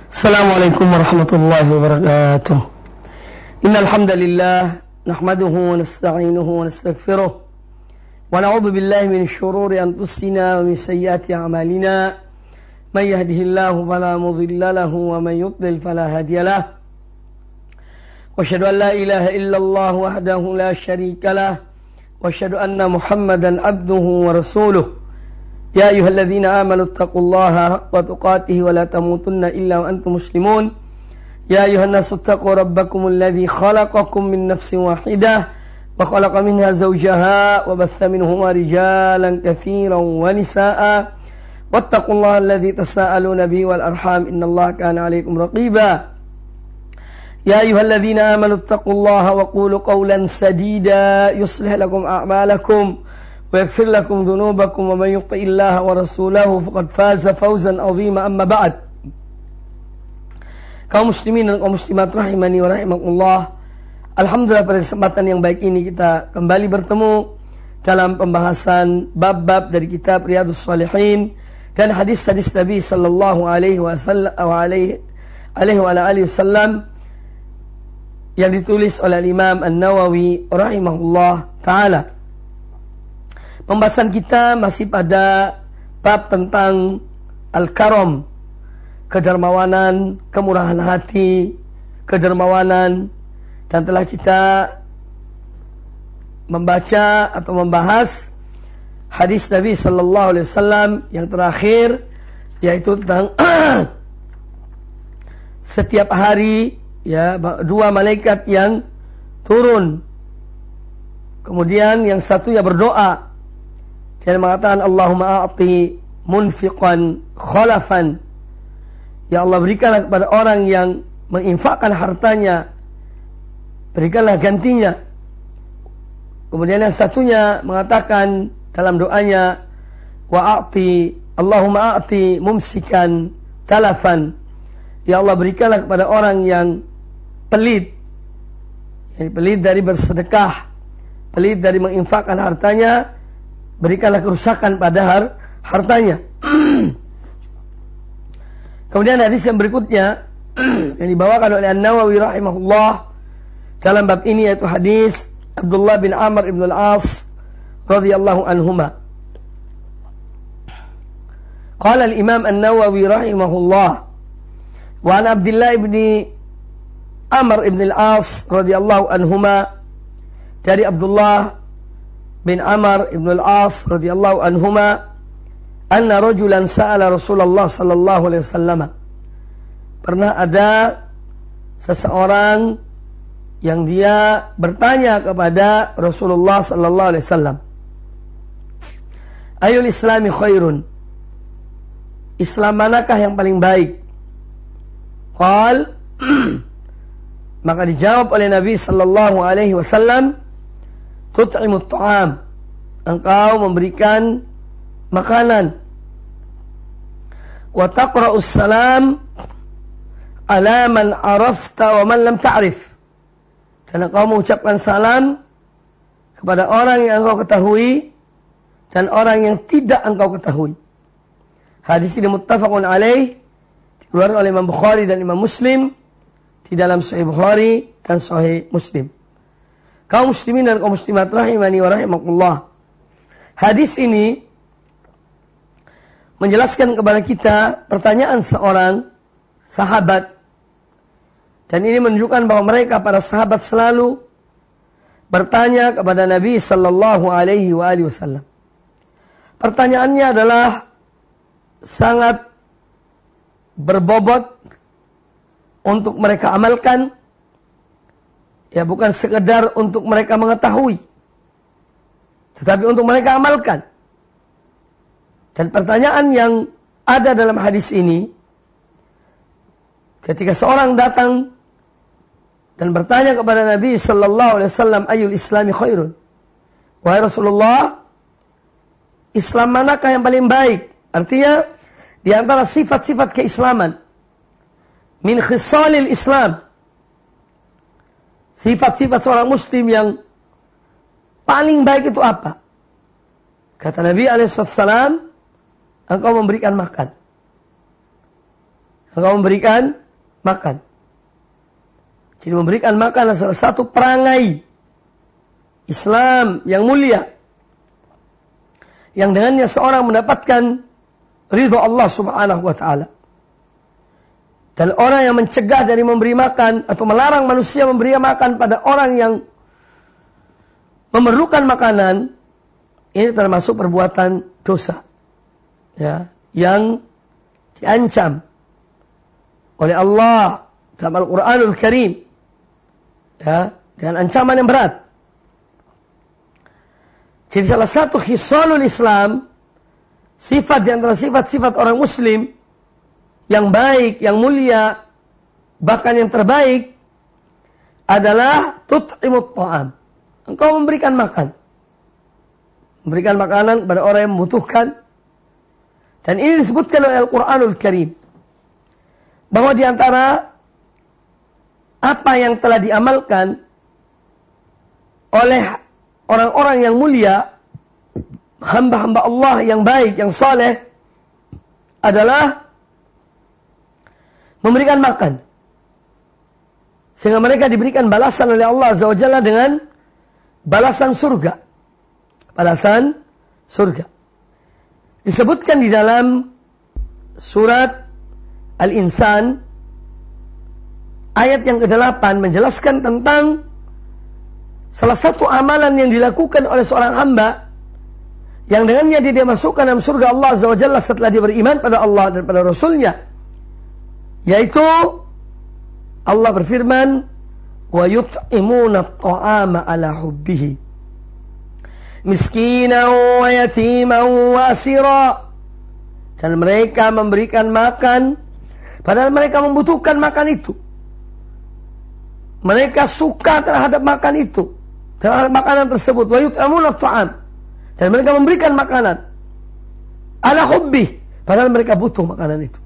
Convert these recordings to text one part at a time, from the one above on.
Assalamualaikum warahmatullahi wabarakatuh. Innal hamdalillah nahmaduhu wa nasta'inuhu wa nastaghfiruh wa na'udzu billahi min shururi anfusina wa min sayyiati a'malina. May yahdihillahu fala mudilla lahu wa may yudlil fala hadiya lahu. Wa asyhadu an la ilaha illallah wahdahu la syarika lahu wa asyhadu anna Muhammadan abduhu wa rasuluh. Ya ayyuhalladzina amanu taqullaha haqqa tuqatih wa la tamutunna illa wa antum muslimun. Ya ayyuhan nasu taqu rabbakumul ladzi khalaqakum min nafsin wahidah wa khalaqa minha zawjaha wa batha minhuma rijalan katsiran wa nisaa'a wattaqullaha alladzi tasaaluna bihi wal arham innallaha kana 'alaykum raqiba. Ya ayyuhalladzina amanu taqullaha wa qulu qawlan sadida yuslih lakum a'malakum ويغفر لكم ذنوبكم ومن يطع الله ورسوله فقد فاز فوزا عظيما أما بعد. Kaum muslimin dan kaum muslimat rahimani wa rahimakumullah. Alhamdulillah pada kesempatan yang baik ini kita kembali bertemu dalam pembahasan bab-bab dari kitab Riyadhus Shalihin dan hadis-hadis Nabi sallallahu alaihi wasallam yang ditulis oleh Imam An-Nawawi rahimahullah taala. Pembahasan kita masih pada bab tentang al-karam, kedermawanan, kemurahan hati, kedermawanan, dan telah kita membaca atau membahas hadis Nabi sallallahu alaihi wasallam yang terakhir, yaitu tentang setiap hari ya dua malaikat yang turun. Kemudian yang satunya berdoa dan mengatakan Allahumma a'ti munfiqan khalafan. Ya Allah, berikanlah kepada orang yang menginfakkan hartanya, berikanlah gantinya. Kemudian yang satunya mengatakan dalam doanya Allahumma a'ti mumsikan talafan. Ya Allah, berikanlah kepada orang yang pelit, yani pelit dari bersedekah, pelit dari menginfakkan hartanya, berikanlah kerusakan pada hartanya. Kemudian hadis yang berikutnya yang dibawakan oleh An-Nawawi rahimahullah dalam bab ini, yaitu hadis Abdullah bin Amr ibn al-As radhiyallahu anhuma. Qala al-Imam An-Nawawi rahimahullah wa an Abdullah ibn Amr ibn al-As radhiyallahu anhuma, dari Abdullah bin Amr ibn al-As radhiyallahu anhuma, anna rajulan sa'ala Rasulullah sallallahu alaihi wasallam. Pernah ada seseorang yang dia bertanya kepada Rasulullah sallallahu alaihi wasallam, ayul islami khairun, Islam manakah yang paling baik? Qal maka dijawab oleh Nabi sallallahu alaihi wasallam, tut'imut ta'am, engkau memberikan makanan, wa taqra'us salam ala man arafta wa man lam ta'rif, dan engkau mengucapkan salam kepada orang yang engkau ketahui dan orang yang tidak engkau ketahui. Hadis ini muttafaqun alaih, dikeluarkan oleh Imam Bukhari dan Imam Muslim di dalam Sahih Bukhari dan Sahih Muslim. Kaum muslimin dan kaum muslimat rahimani wa rahimakumullah. Hadis ini menjelaskan kepada kita pertanyaan seorang sahabat, dan ini menunjukkan bahwa mereka para sahabat selalu bertanya kepada Nabi sallallahu alaihi wasallam. Pertanyaannya adalah sangat berbobot untuk mereka amalkan. Ya, bukan sekedar untuk mereka mengetahui, tetapi untuk mereka amalkan. Dan pertanyaan yang ada dalam hadis ini, ketika seorang datang dan bertanya kepada Nabi sallallahu alaihi wasallam, ayul islami khairun, wahai Rasulullah, Islam manakah yang paling baik? Artinya di antara sifat-sifat keislaman, min khisalil Islam, sifat-sifat seorang muslim yang paling baik itu apa? Kata Nabi alaihissalam, engkau memberikan makan. engkau memberikan makan. Jadi memberikan makan adalah salah satu perangai Islam yang mulia, yang dengannya seorang mendapatkan ridho Allah subhanahu wa ta'ala. Dan orang yang mencegah dari memberi makan atau melarang manusia memberi makan pada orang yang memerlukan makanan, ini termasuk perbuatan dosa, ya, yang diancam oleh Allah dalam Al-Quranul Karim, ya, dengan ancaman yang berat. Jadi salah satu khisalul Islam, sifat di antara sifat-sifat orang Muslim yang baik, yang mulia, bahkan yang terbaik adalah tut'imut ta'am. Engkau memberikan makan. Memberikan makanan kepada orang yang membutuhkan. Dan ini disebutkan oleh Al-Quranul Karim, bahwa di antara apa yang telah diamalkan oleh orang-orang yang mulia, hamba-hamba Allah yang baik, yang saleh, adalah memberikan makan. Sehingga mereka diberikan balasan oleh Allah Azza wa Jalla dengan balasan surga. Balasan surga. Disebutkan di dalam surat Al-Insan, ayat yang ke-8 menjelaskan tentang salah satu amalan yang dilakukan oleh seorang hamba, yang dengannya dia dimasukkan dalam surga Allah Azza wa Jalla setelah dia beriman pada Allah dan pada Rasulnya. Yaitu Allah berfirman, wa yut'imuna at-ta'ama ala hubbihi miskinan wa yatiman wa asira. Dan mereka memberikan makan padahal mereka membutuhkan makan itu. Mereka suka terhadap makan itu, terhadap makanan tersebut. Wa yut'imuna at-ta'am, dan mereka memberikan makanan ala hubbihi, padahal mereka butuh makanan itu.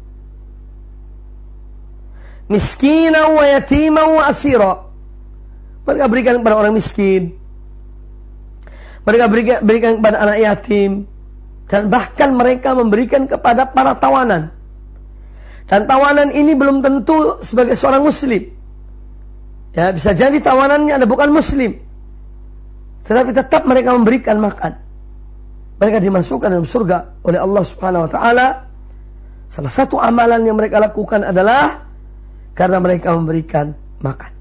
Miskinan wa yatiman wa asira. Mereka berikan kepada orang miskin, mereka berikan kepada anak yatim, dan bahkan mereka memberikan kepada para tawanan. Dan tawanan ini belum tentu sebagai seorang muslim, ya, bisa jadi tawanannya ada bukan muslim, tetapi tetap mereka memberikan makan. Mereka dimasukkan dalam surga oleh Allah subhanahu wa ta'ala. Salah satu amalan yang mereka lakukan adalah karena mereka memberikan makan.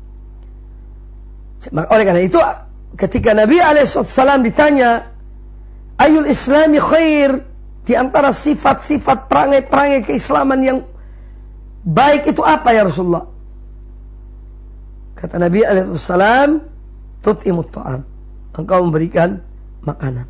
Oleh karena itu, ketika Nabi SAW ditanya, ayul islami khair, di antara sifat-sifat perangai-perangai keislaman yang baik itu apa ya Rasulullah? Kata Nabi SAW, tut'imut ta'am, engkau memberikan makanan.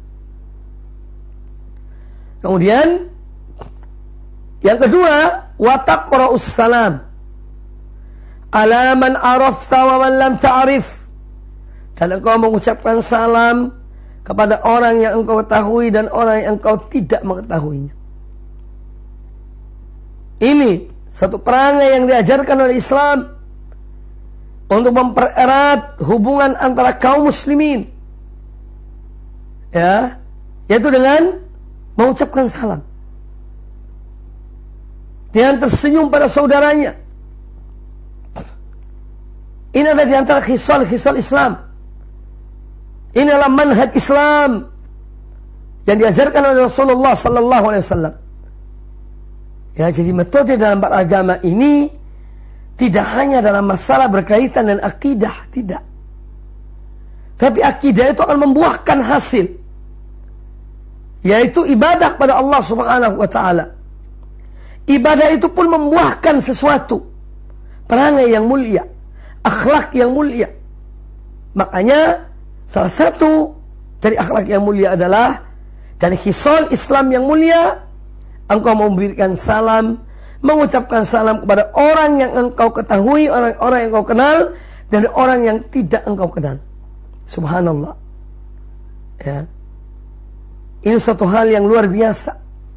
Kemudian yang kedua, wa taqra'us salam ala man arafta wa man lam ta'rif. Dan engkau mengucapkan salam kepada orang yang engkau ketahui dan orang yang engkau tidak mengetahuinya. Ini satu perangai yang diajarkan oleh Islam untuk mempererat hubungan antara kaum muslimin, ya, yaitu dengan mengucapkan salam, dengan tersenyum pada saudaranya. Ini adalah di antara khisal-khisal Islam. Ini adalah manhaj Islam yang diajarkan oleh Rasulullah sallallahu alaihi wasallam. Ya, jadi metode dalam beragama ini tidak hanya dalam masalah berkaitan dengan akidah, tidak. Tapi akidah itu akan membuahkan hasil, yaitu ibadah pada Allah subhanahu wa ta'ala. Ibadah itu pun membuahkan sesuatu, perangai yang mulia, akhlak yang mulia. Makanya salah satu dari akhlak yang mulia adalah, dari khisal Islam yang mulia, engkau memberikan salam, mengucapkan salam kepada orang yang engkau ketahui, orang-orang yang engkau kenal, dan orang yang tidak engkau kenal. Subhanallah, ya. Ini suatu hal yang luar biasa.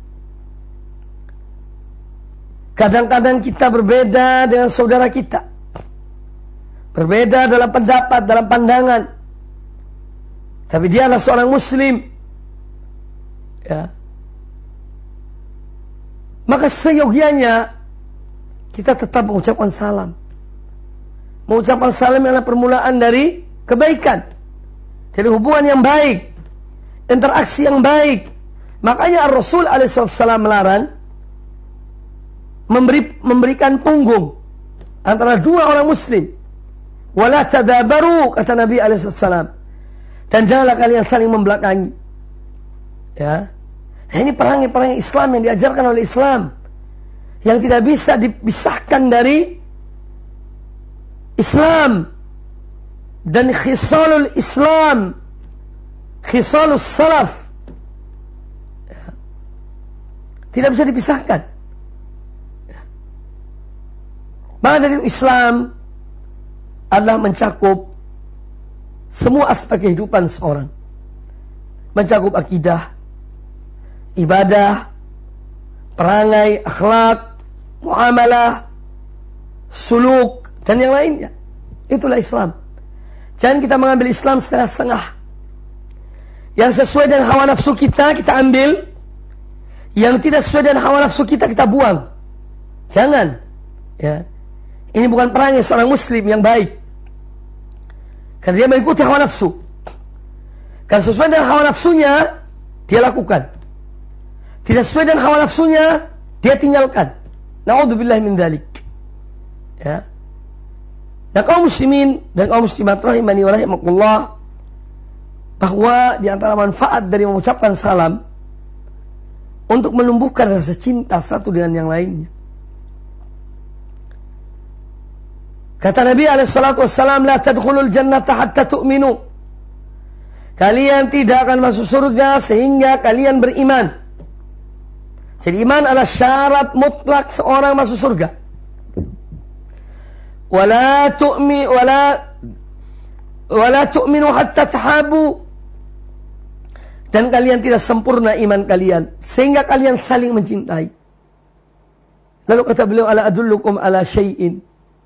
Kadang-kadang kita berbeda dengan saudara kita, berbeda dalam pendapat, dalam pandangan, tapi dia adalah seorang muslim, ya. Maka seyogianya kita tetap mengucapkan salam. Mengucapkan salam adalah permulaan dari kebaikan, dari hubungan yang baik, interaksi yang baik. Makanya Rasul alaihissalam melarang memberikan punggung antara dua orang muslim. Wala tadabaru, kata Nabi alaihissalam. Dan janganlah kalian saling membelakangi. Ya. Nah, ini perangai-perangai Islam yang diajarkan oleh Islam, yang tidak bisa dipisahkan dari Islam dan khisalul Islam, khisalus salaf. Ya. Tidak bisa dipisahkan. Ya. Maka dari Islam adalah mencakup semua aspek kehidupan seorang. Mencakup akidah, ibadah, perangai, akhlak, muamalah, suluk, dan yang lainnya. Itulah Islam. Jangan kita mengambil Islam setengah-setengah. Yang sesuai dengan hawa nafsu kita, kita ambil. Yang tidak sesuai dengan hawa nafsu kita, kita buang. Jangan. Ya. Ini bukan perangai seorang muslim yang baik. Karena dia mengikuti hawa nafsu. Karena sesuai dengan hawa nafsunya, dia lakukan. Tidak sesuai dengan hawa nafsunya, dia tinggalkan. Na'udzubillah min dzalik. Ya. Nah, kaum muslimin dan kaum muslimat rahimani wa rahimakumullah, bahwa di antara manfaat dari mengucapkan salam untuk menumbuhkan rasa cinta satu dengan yang lainnya. Kata Nabi alaihissalam, la tadkhulul jannata hatta tu'minu. Kalian tidak akan masuk surga sehingga kalian beriman. Jadi iman adalah syarat mutlak seorang masuk surga. Wala tu'minu hatta tahabu. Dan kalian tidak sempurna iman kalian sehingga kalian saling mencintai. Lalu kata beliau, ala adullukum ala syai'in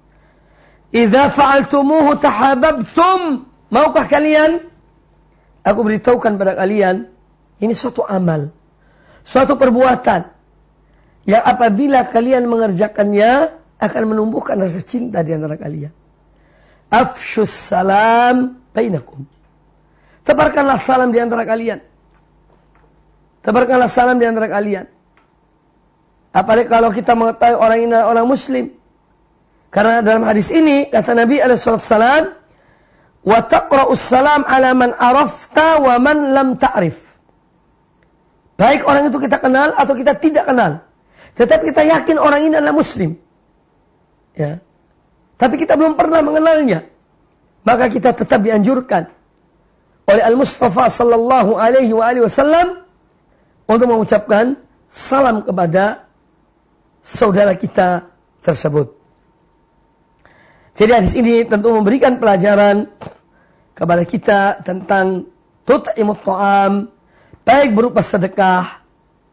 idza fa'altumuhu tahabbtum. Maukah kalian aku beritahukan pada kalian, ini suatu amal, suatu perbuatan yang apabila kalian mengerjakannya akan menumbuhkan rasa cinta di antara kalian. Afshus salam bainakum. Tebarkanlah salam di antara kalian. Tebarkanlah salam di antara kalian. Apalagi kalau kita mengetahui orang ini adalah orang muslim. Karena dalam hadis ini kata Nabi alaihissalam, wa taqra'us salam ala man arafta wa man lam ta'rif. Baik orang itu kita kenal atau kita tidak kenal, tetapi kita yakin orang ini adalah muslim. Ya. Tapi kita belum pernah mengenalnya, maka kita tetap dianjurkan oleh Al-Mustafa sallallahu alaihi wasallam untuk mengucapkan salam kepada saudara kita tersebut. Jadi hadis ini tentu memberikan pelajaran kepada kita tentang tut'imut ta'am, baik berupa sedekah,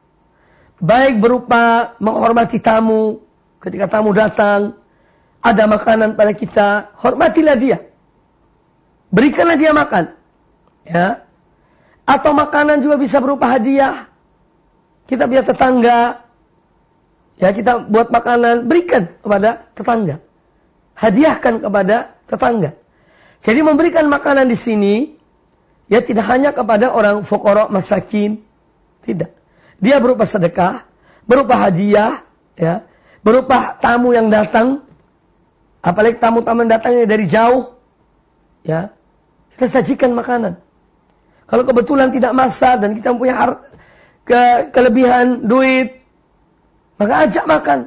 baik berupa menghormati tamu. Ketika tamu datang, ada makanan pada kita, hormatilah dia. Berikanlah dia makan. Ya. Atau makanan juga bisa berupa hadiah. Kita punya tetangga, ya kita buat makanan, berikan kepada tetangga. Hadiahkan kepada tetangga. Jadi memberikan makanan di sini, ya tidak hanya kepada orang fuqara masakin, tidak. Dia berupa sedekah, berupa hadiah, ya, berupa tamu yang datang, apalagi tamu-tamu yang datangnya dari jauh, ya, kita sajikan makanan. Kalau kebetulan tidak masak dan kita punya kelebihan duit, maka ajak makan.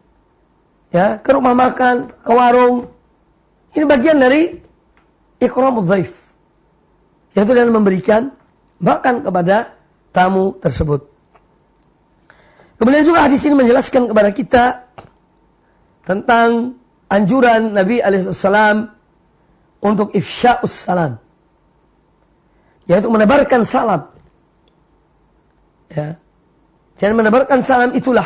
Ya, ke rumah makan, ke warung. Ini bagian dari ikramul dhaif. Yaitu dengan memberikan makan kepada tamu tersebut. Kemudian juga hadis ini menjelaskan kepada kita tentang anjuran Nabi alaihissalam untuk ifsya'us salam. Yaitu menebarkan salam. Ya. Dan menebarkan salam itulah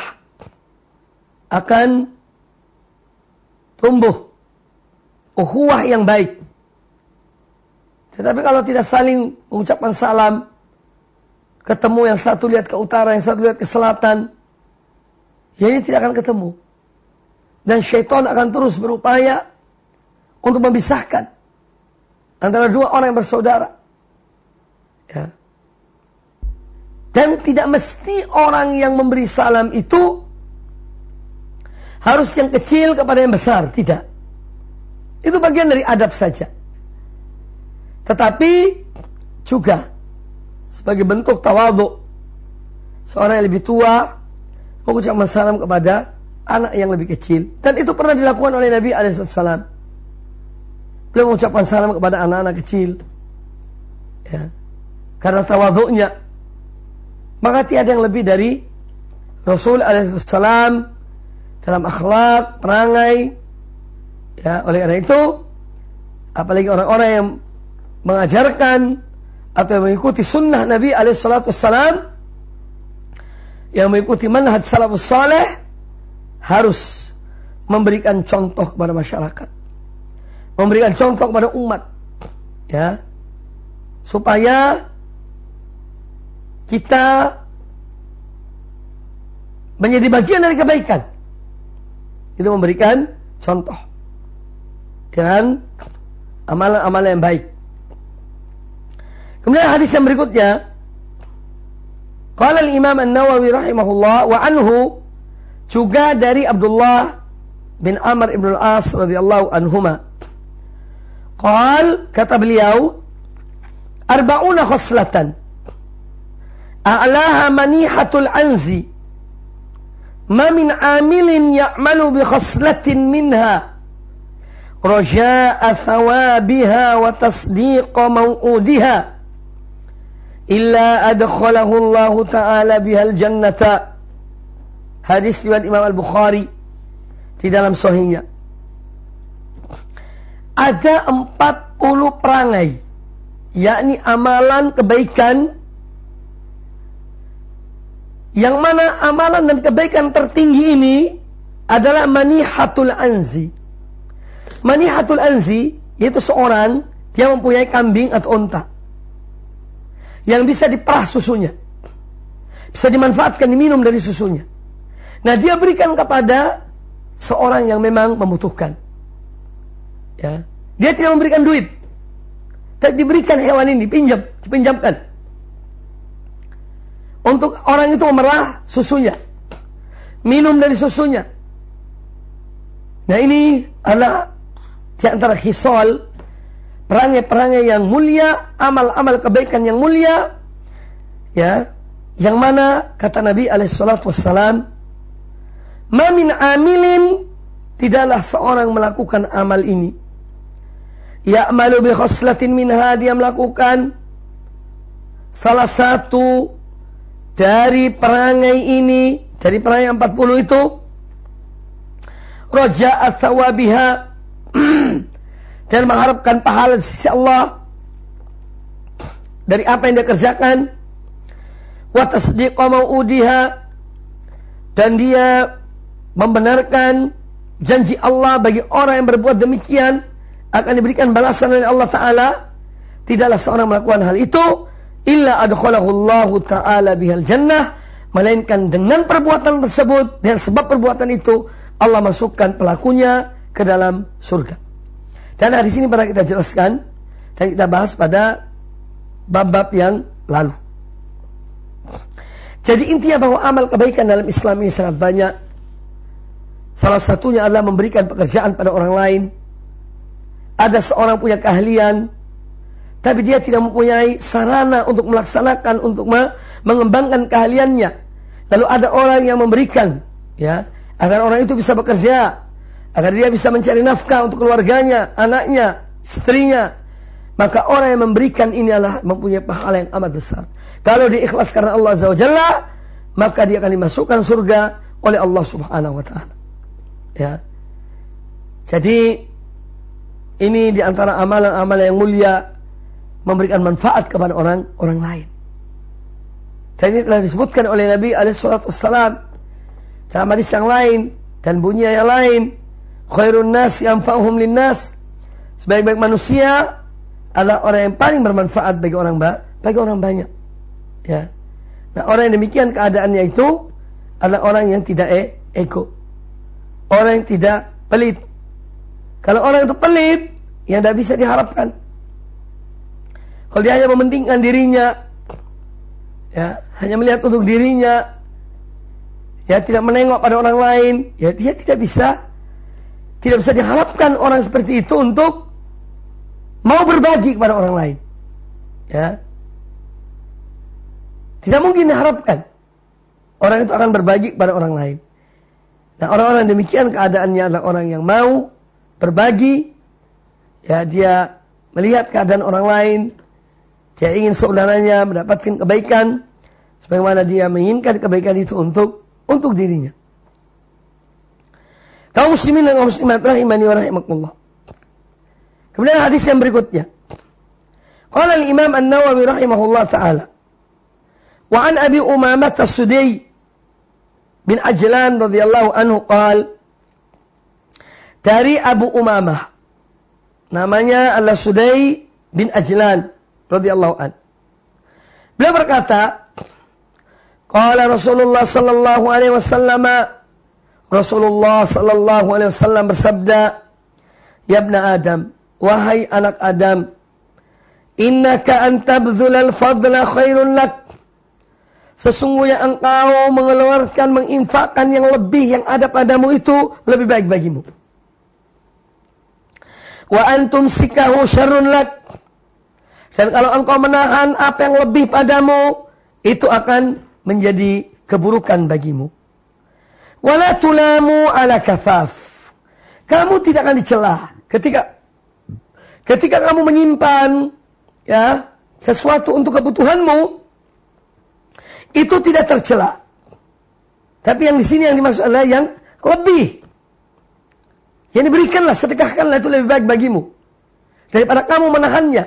akan tumbuh ukhuwah yang baik. Tetapi kalau tidak saling mengucapkan salam, ketemu yang satu lihat ke utara, yang satu lihat ke selatan, ya ini tidak akan ketemu. Dan syaitan akan terus berupaya untuk memisahkan antara dua orang yang bersaudara. Ya. Dan tidak mesti orang yang memberi salam itu harus yang kecil kepada yang besar. Tidak. Itu bagian dari adab saja. Tetapi juga sebagai bentuk tawadhu, seorang yang lebih tua mengucapkan salam kepada anak yang lebih kecil. Dan itu pernah dilakukan oleh Nabi alaihissalam. Beliau mengucapkan salam kepada anak-anak kecil. Ya. Karena tawadhu'nya. Maka tiada yang lebih dari Rasul alaihissalam dalam akhlak, perangai. Ya, oleh karena itu, apalagi orang-orang yang mengajarkan atau mengikuti sunnah Nabi alaihissalam, yang mengikuti manhaj salafus saleh, harus memberikan contoh kepada masyarakat, memberikan contoh kepada umat, ya, supaya kita menjadi bagian dari kebaikan. Itu memberikan contoh dengan amalan-amalan yang baik. Kemudian hadis yang berikutnya, qala al-Imam An-Nawawi rahimahullah, wa anhu, juga dari Abdullah bin Amr ibn al-As radhiyallahu anhuma. Qal, kata beliau, arba'una khoslatan a'laha manihatul anzi, ma min amilin ya'malu bi khoslatin minha raja'a thawabiha wa tasdiqa maw'udiha illa adkhalahu Allah ta'ala bihal jannata. Hadis riwayat Imam Al-Bukhari di dalam sahihnya. Ada 40 perangai, yakni amalan kebaikan, yang mana amalan dan kebaikan tertinggi ini adalah manihatul anzi. Manihatul anzi yaitu seorang dia mempunyai kambing atau unta yang bisa diperah susunya, bisa dimanfaatkan, diminum dari susunya. Nah, dia berikan kepada seorang yang memang membutuhkan. Ya, dia tidak memberikan duit, tapi diberikan hewan ini, dipinjamkan untuk orang itu memerah susunya, minum dari susunya. Nah, ini adalah di antara khisal, perangai-perangai yang mulia, amal-amal kebaikan yang mulia, ya, yang mana kata Nabi alaihissalatu wassalam, ma min amilin, tidaklah seorang melakukan amal ini, ya'malu bi khoslatin minha, dia melakukan salah satu dari perangai ini, dari perangai 40 itu, raja'a thawabiha, dan mengharapkan pahala di sisi Allah dari apa yang dia kerjakan, wa tasdiqa mau'udiha, dan dia membenarkan janji Allah bagi orang yang berbuat demikian akan diberikan balasan oleh Allah Ta'ala. Tidaklah seorang melakukan hal itu illa adkhalahu Allah Ta'ala bihal jannah, melainkan dengan perbuatan tersebut, dengan sebab perbuatan itu Allah masukkan pelakunya ke dalam surga. Dan hadis ini pernah kita jelaskan dan kita bahas pada bab-bab yang lalu. Jadi intinya bahwa amal kebaikan dalam Islam ini sangat banyak. Salah satunya adalah memberikan pekerjaan pada orang lain. Ada seorang punya keahlian, tapi dia tidak mempunyai sarana untuk melaksanakan, untuk mengembangkan keahliannya. Lalu ada orang yang memberikan, ya, agar orang itu bisa bekerja, agar dia bisa mencari nafkah untuk keluarganya, anaknya, istrinya. Maka orang yang memberikan ini adalah mempunyai pahala yang amat besar. Kalau dia ikhlas karena Allah Azza wa Jalla, maka dia akan dimasukkan surga oleh Allah Subhanahu wa Ta'ala. Ya. Jadi ini di antara amalan-amalan yang mulia, memberikan manfaat kepada orang lain. Dan ini telah disebutkan oleh Nabi alaihissalam dalam hadis yang lain dan bunyi yang lain, khairun nas yanfa'uhum linnas, sebaik-baik manusia adalah orang yang paling bermanfaat bagi orang banyak. Ya. Nah, orang yang demikian keadaannya itu adalah orang yang tidak ego. orang yang tidak pelit. Kalau orang itu pelit, yang tidak bisa diharapkan. Kalau dia hanya mementingkan dirinya, ya, hanya melihat untuk dirinya, ya, tidak menengok pada orang lain, ya, dia tidak bisa diharapkan orang seperti itu untuk mau berbagi kepada orang lain. Ya. Tidak mungkin diharapkan orang itu akan berbagi kepada orang lain. Nah, orang-orang demikian keadaannya adalah orang yang mau berbagi. Ya, dia melihat keadaan orang lain, dia ingin saudaranya mendapatkan kebaikan, sebagaimana dia menginginkan kebaikan itu untuk dirinya. Kaum muslimin dan kaum muslimat rahimani wa rahimakumullah. Kemudian hadis yang berikutnya. Qala al-Imam An-Nawawi rahimahullah ta'ala. Wa an Abi Umamah As-Sudai bin Ajlan radhiyallahu anhu qala, dari Abu Umamah, namanya adalah Sudai bin Ajlan radhiyallahu anhu. Beliau berkata, qala Rasulullah sallallahu alaihi wasallam, Rasulullah sallallahu alaihi wasallam bersabda, ya ibna Adam, wahai anak Adam, innaka an tabdhulal fadla khairun lak. Sesungguhnya engkau mengeluarkan, menginfakkan yang lebih yang ada padamu itu lebih baik bagimu. Wa antum sikahu syarrun lak. Dan kalau engkau menahan apa yang lebih padamu, itu akan menjadi keburukan bagimu. Wala tulamu ala kafaf. Kamu tidak akan dicela ketika kamu menyimpan, ya, sesuatu untuk kebutuhanmu, itu tidak tercela. Tapi yang di sini yang dimaksud adalah yang lebih. Yang diberikanlah, sedekahkanlah, itu lebih baik bagimu daripada kamu menahannya.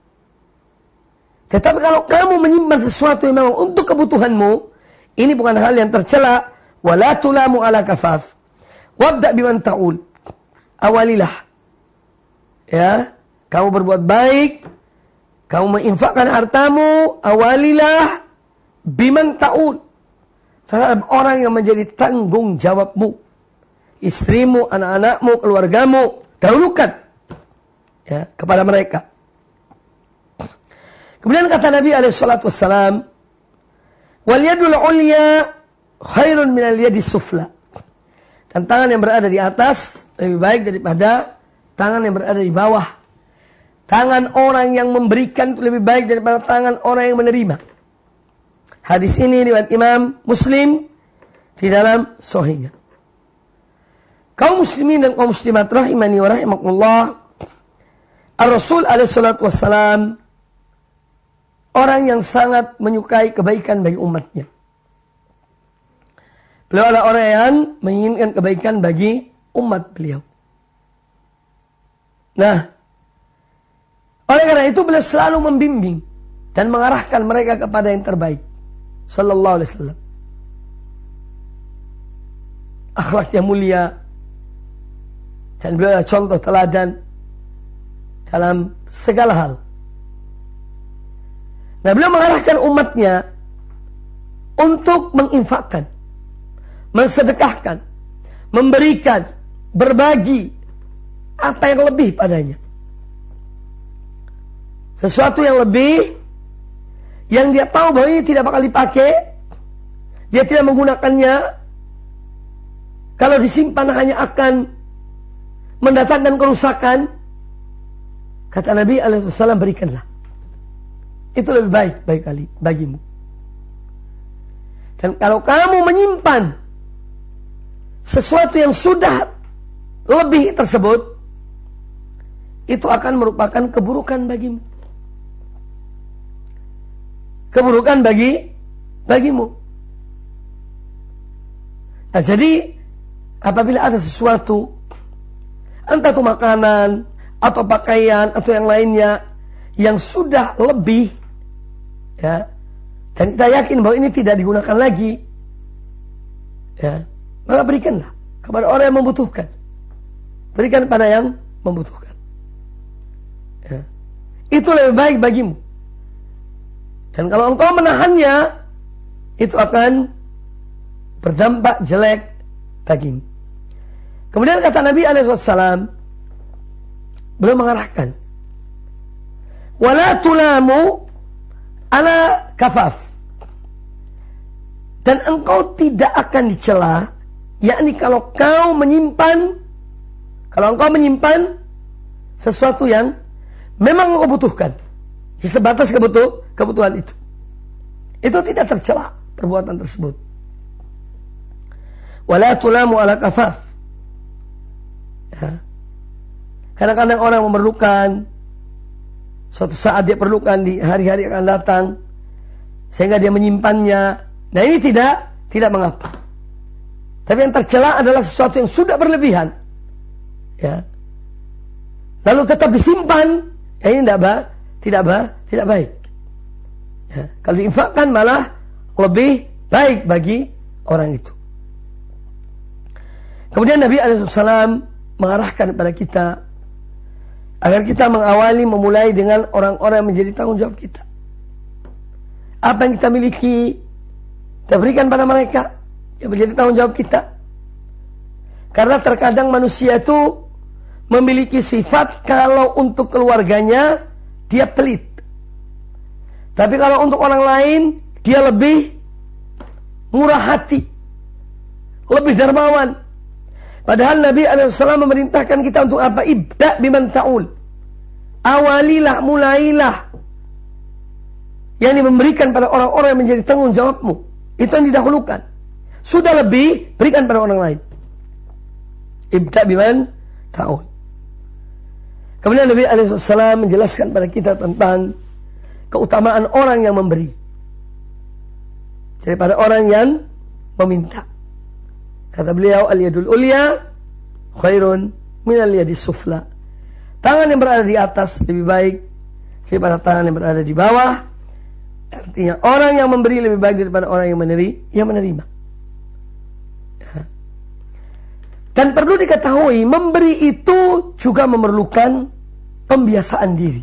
Tetapi kalau kamu menyimpan sesuatu yang memang untuk kebutuhanmu, ini bukan hal yang tercela. Wala tulamu ala kafaf. Wabda biman ta'ul. Awalilah. Ya, kamu berbuat baik, kamu menginfakkan hartamu, awalilah biman ta'ul. Terhadap orang yang menjadi tanggung jawabmu. Istrimu, anak-anakmu, keluargamu, dahulukan, ya, kepada mereka. Kemudian kata Nabi SAW, wal yadul ulya khairun minal yadis sufla. Dan tangan yang berada di atas lebih baik daripada tangan yang berada di bawah. Tangan orang yang memberikan itu lebih baik daripada tangan orang yang menerima. Hadis ini riwayat Imam Muslim di dalam sahihnya. Kaum muslimin dan kaum muslimat rahimani wa rahimakumullah, Ar-Rasul alaihi salatu wassalam orang yang sangat menyukai kebaikan bagi umatnya. Beliau adalah orang yang menginginkan kebaikan bagi umat beliau. Nah, oleh karena itu beliau selalu membimbing dan mengarahkan mereka kepada yang terbaik. Sallallahu alaihi wasallam. Akhlaknya mulia. Dan beliau adalah contoh teladan dalam segala hal. Nah, beliau mengarahkan umatnya untuk menginfakkan, mensedekahkan, memberikan, berbagi apa yang lebih padanya. Sesuatu yang lebih, yang dia tahu bahwa ini tidak bakal dipakai, dia tidak menggunakannya, kalau disimpan hanya akan mendatangkan kerusakan. Kata Nabi SAW, berikanlah. Itu lebih baik bagimu. Dan kalau kamu menyimpan sesuatu yang sudah lebih tersebut, itu akan merupakan keburukan bagimu. Keburukan bagimu. Nah, jadi apabila ada sesuatu, entah itu makanan atau pakaian atau yang lainnya yang sudah lebih, ya, dan kita yakin bahwa ini tidak digunakan lagi, ya, maka berikanlah kepada orang yang membutuhkan. Berikan pada yang membutuhkan. Ya. Itu lebih baik bagimu. Dan kalau engkau menahannya, itu akan berdampak jelek bagimu. Kemudian kata Nabi SAW, beliau mengarahkan, wala tulamu ala kafaf, dan engkau tidak akan dicela, yakni kalau engkau menyimpan sesuatu yang memang engkau butuhkan, sebatas kebutuhan itu tidak tercela perbuatan tersebut. Wala tulamu ala kafaf. Ya. Kadang-kadang orang memerlukan, suatu saat dia perlukan di hari-hari akan datang, sehingga dia menyimpannya. Nah ini tidak mengapa. Tapi yang tercela adalah sesuatu yang sudah berlebihan, ya, lalu tetap disimpan. Ya ini tidak baik. Ya, kalau diinfakkan malah lebih baik bagi orang itu. Kemudian Nabi SAW mengarahkan kepada kita agar kita memulai dengan orang-orang yang menjadi tanggung jawab kita. Apa yang kita miliki, kita berikan pada mereka yang menjadi tanggung jawab kita. Karena terkadang manusia itu memiliki sifat kalau untuk keluarganya dia pelit, tapi kalau untuk orang lain dia lebih murah hati, lebih dermawan. Padahal Nabi SAW memerintahkan kita untuk apa? Ibda biman ta'ul. Awalilah, mulailah, yang memberikan pada orang-orang yang menjadi tanggung jawabmu. Itu yang didahulukan. Sudah lebih, berikan pada orang lain. Ibda biman ta'ul. Kemudian Nabi SAW menjelaskan pada kita tentang keutamaan orang yang memberi daripada orang yang meminta. Kata beliau, al-yadul ulya khairun minal yadis sufla. Tangan yang berada di atas lebih baik daripada tangan yang berada di bawah. Artinya orang yang memberi lebih baik daripada orang yang menerima. Ya. Dan perlu diketahui, memberi itu juga memerlukan pembiasaan diri.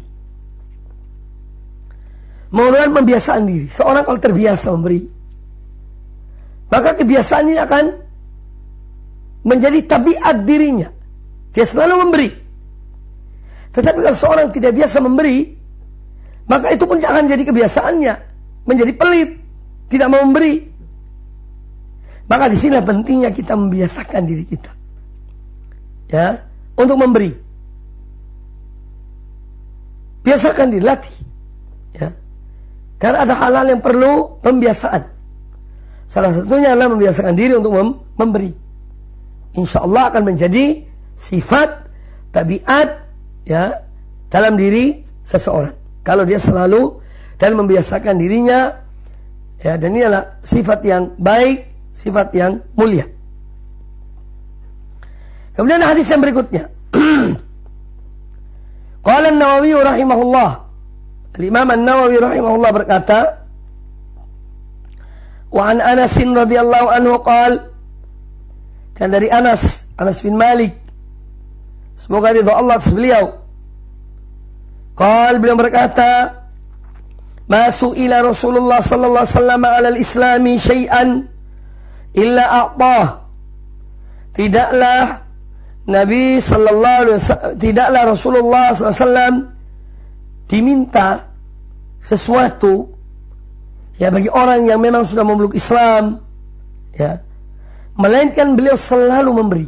Memerlukan pembiasaan diri. Seorang kalau terbiasa memberi, maka kebiasaan ini akan menjadi tabiat dirinya. Dia selalu memberi. Tetapi kalau seorang tidak biasa memberi, maka itu pun akan jadi kebiasaannya, menjadi pelit, tidak mau memberi. Maka di sini pentingnya kita membiasakan diri kita, ya, untuk memberi. Biasakan diri, latih, ya. Karena ada hal-hal yang perlu pembiasaan. Salah satunya adalah membiasakan diri untuk memberi. Insya Allah akan menjadi sifat, tabiat, ya, dalam diri seseorang. Kalau dia selalu dan membiasakan dirinya, ya, dan ini adalah sifat yang baik, sifat yang mulia. Kemudian hadis yang berikutnya. Qala an-Nawawi rahimahullah. Al-Imam an-Nawawi rahimahullah berkata, wa an Anas radhiyallahu anhu qala, dan dari Anas bin Malik, semoga ridha Allah atas beliau, beliau berkata, ma su'ila Rasulullah sallallahu alaihi wasallam 'ala al-islami syai'an illa a'tah. Tidaklah Nabi sallallahu alaihi wasallam, tidaklah Rasulullah sallallahu alaihi wasallam diminta sesuatu, ya, bagi orang yang memang sudah memeluk Islam, ya, melainkan beliau selalu memberi.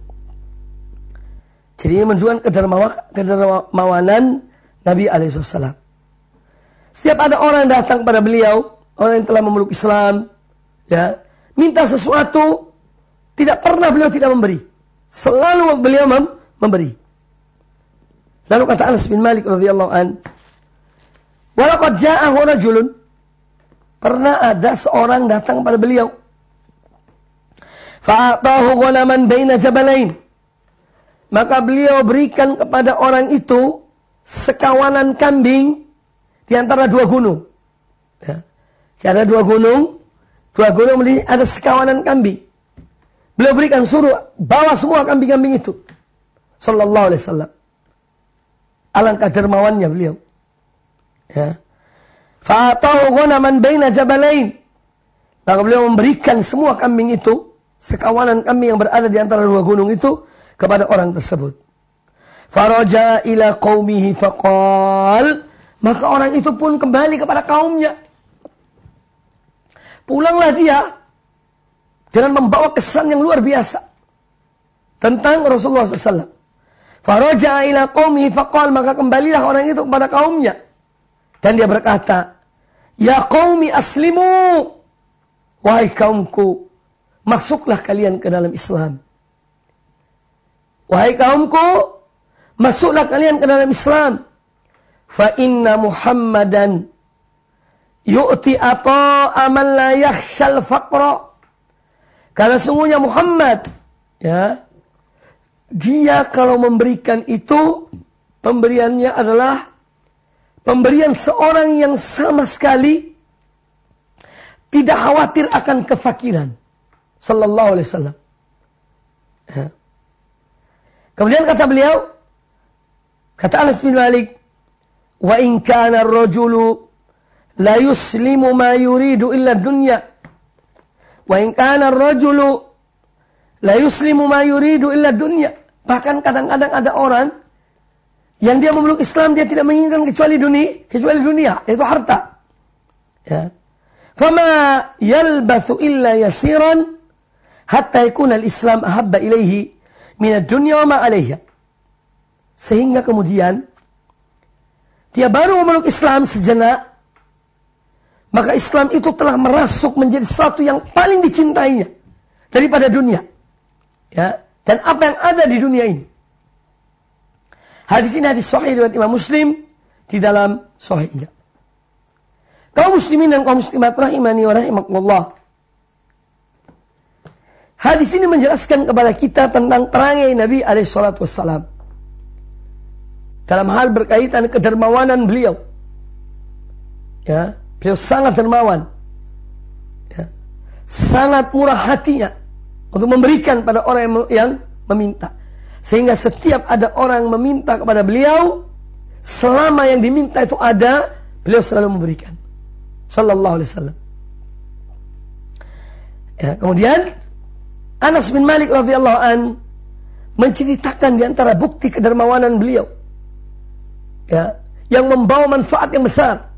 Jadi ini menunjukkan kedermawanan Nabi alaihissalam. Setiap ada orang yang datang pada beliau, orang yang telah memeluk Islam, ya, minta sesuatu, tidak pernah beliau tidak memberi. Selalu beliau memberi. Lalu kata Anas bin Malik radhiyallahu an, walaqad ja'ahu rajulun, pernah ada seorang datang pada beliau, fa'atahu ghulaman baina jabalain, maka beliau berikan kepada orang itu sekawanan kambing di antara dua gunung. Ya. Ada dua gunung ada sekawanan kambing. Beliau berikan, suruh bawa semua kambing-kambing itu. Sallallahu alaihi wasallam. Alangkah dermawannya beliau. Ya. Fa'atahu ghulaman baina jabalain, maka beliau memberikan semua kambing itu sekawanan kambing yang berada di antara dua gunung itu kepada orang tersebut. Faraja ila qaumihi faqal, maka orang itu pun kembali kepada kaumnya. Pulanglah dia dengan membawa kesan yang luar biasa tentang Rasulullah SAW. Faraja ila qaumihi faqal, maka kembalilah orang itu kepada kaumnya. Dan dia berkata, ya qaumi aslimu, wahai kaumku, masuklah kalian ke dalam Islam. Wahai kaumku, masuklah kalian ke dalam Islam. Fa inna Muhammadan yu'ti ata'a man la yakhshal faqra. Karena sungguhnya Muhammad, ya, dia kalau memberikan itu, pemberiannya adalah pemberian seorang yang sama sekali tidak khawatir akan kefakiran. Sallallahu alaihi wasallam. Ya. Kemudian kata beliau, kata Anas bin Malik, wa in kana ar-rajulu la yuslimu ma yuridu illa dunya. Wa in kana ar-rajulu la yuslimu ma yuridu illa dunya. Bahkan kadang-kadang ada orang yang dia memeluk Islam, dia tidak menginginkan kecuali dunia, yaitu harta. Ya. Fama yalbathu illa yasiran hatta yakuna al-Islam ahabba ilaihi min ad-dunya wa ma 'alayha. Sehingga kemudian dia baru memeluk Islam sejenak, maka Islam itu telah merasuk menjadi sesuatu yang paling dicintainya daripada dunia. Ya, dan apa yang ada di dunia ini. Hadis ini hadis sahih riwayat Imam Muslim di dalam sahihnya. Kaum muslimin dan kaum muslimat rahimani wa rahimakumullah. Hadis ini menjelaskan kepada kita tentang perangai Nabi alaihi salatu wassalam dalam hal berkaitan kedermawanan beliau. Ya, beliau sangat dermawan. Ya, sangat murah hatinya untuk memberikan pada orang yang meminta. Sehingga setiap ada orang meminta kepada beliau, selama yang diminta itu ada, beliau selalu memberikan. Sallallahu alaihi wasallam. Ya, kemudian Anas bin Malik radhiyallahu an menceritakan di antara bukti kedermawanan beliau, ya, yang membawa manfaat yang besar,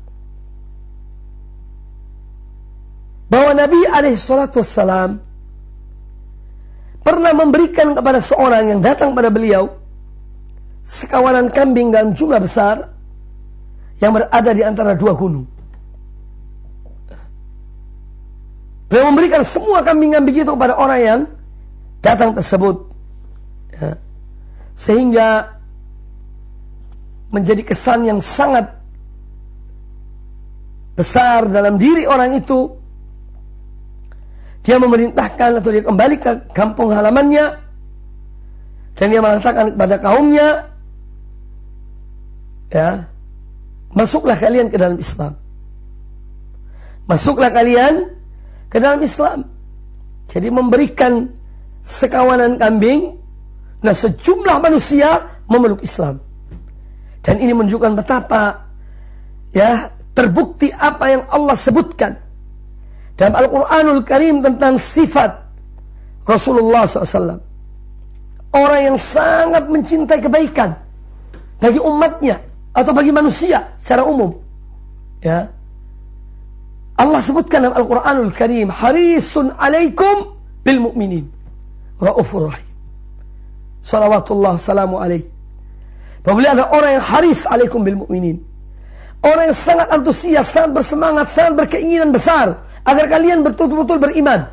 bahwa Nabi alaihi salatu wassalam pernah memberikan kepada seorang yang datang pada beliau sekawanan kambing dalam jumlah besar yang berada di antara dua gunung. Beliau memberikan semua kambing-kambing itu kepada orang yang datang tersebut, ya, sehingga menjadi kesan yang sangat besar dalam diri orang itu. Dia memerintahkan atau dia kembali ke kampung halamannya dan dia mengatakan kepada kaumnya, ya, masuklah kalian ke dalam Islam. Masuklah kalian ke dalam Islam. Jadi memberikan sekawanan kambing, nah sejumlah manusia memeluk Islam. Dan ini menunjukkan betapa, ya, terbukti apa yang Allah sebutkan dalam Al-Quranul Karim tentang sifat Rasulullah SAW. Orang yang sangat mencintai kebaikan bagi umatnya atau bagi manusia secara umum. Ya, Allah sebutkan dalam Al-Quranul Karim, harisun alaikum bil mu'minin raufur rahim. Salawatullah salamu alaih. Apabila ada orang yang haris alaikum bil mu'minin, orang yang sangat antusias, sangat bersemangat, sangat berkeinginan besar agar kalian betul-betul beriman.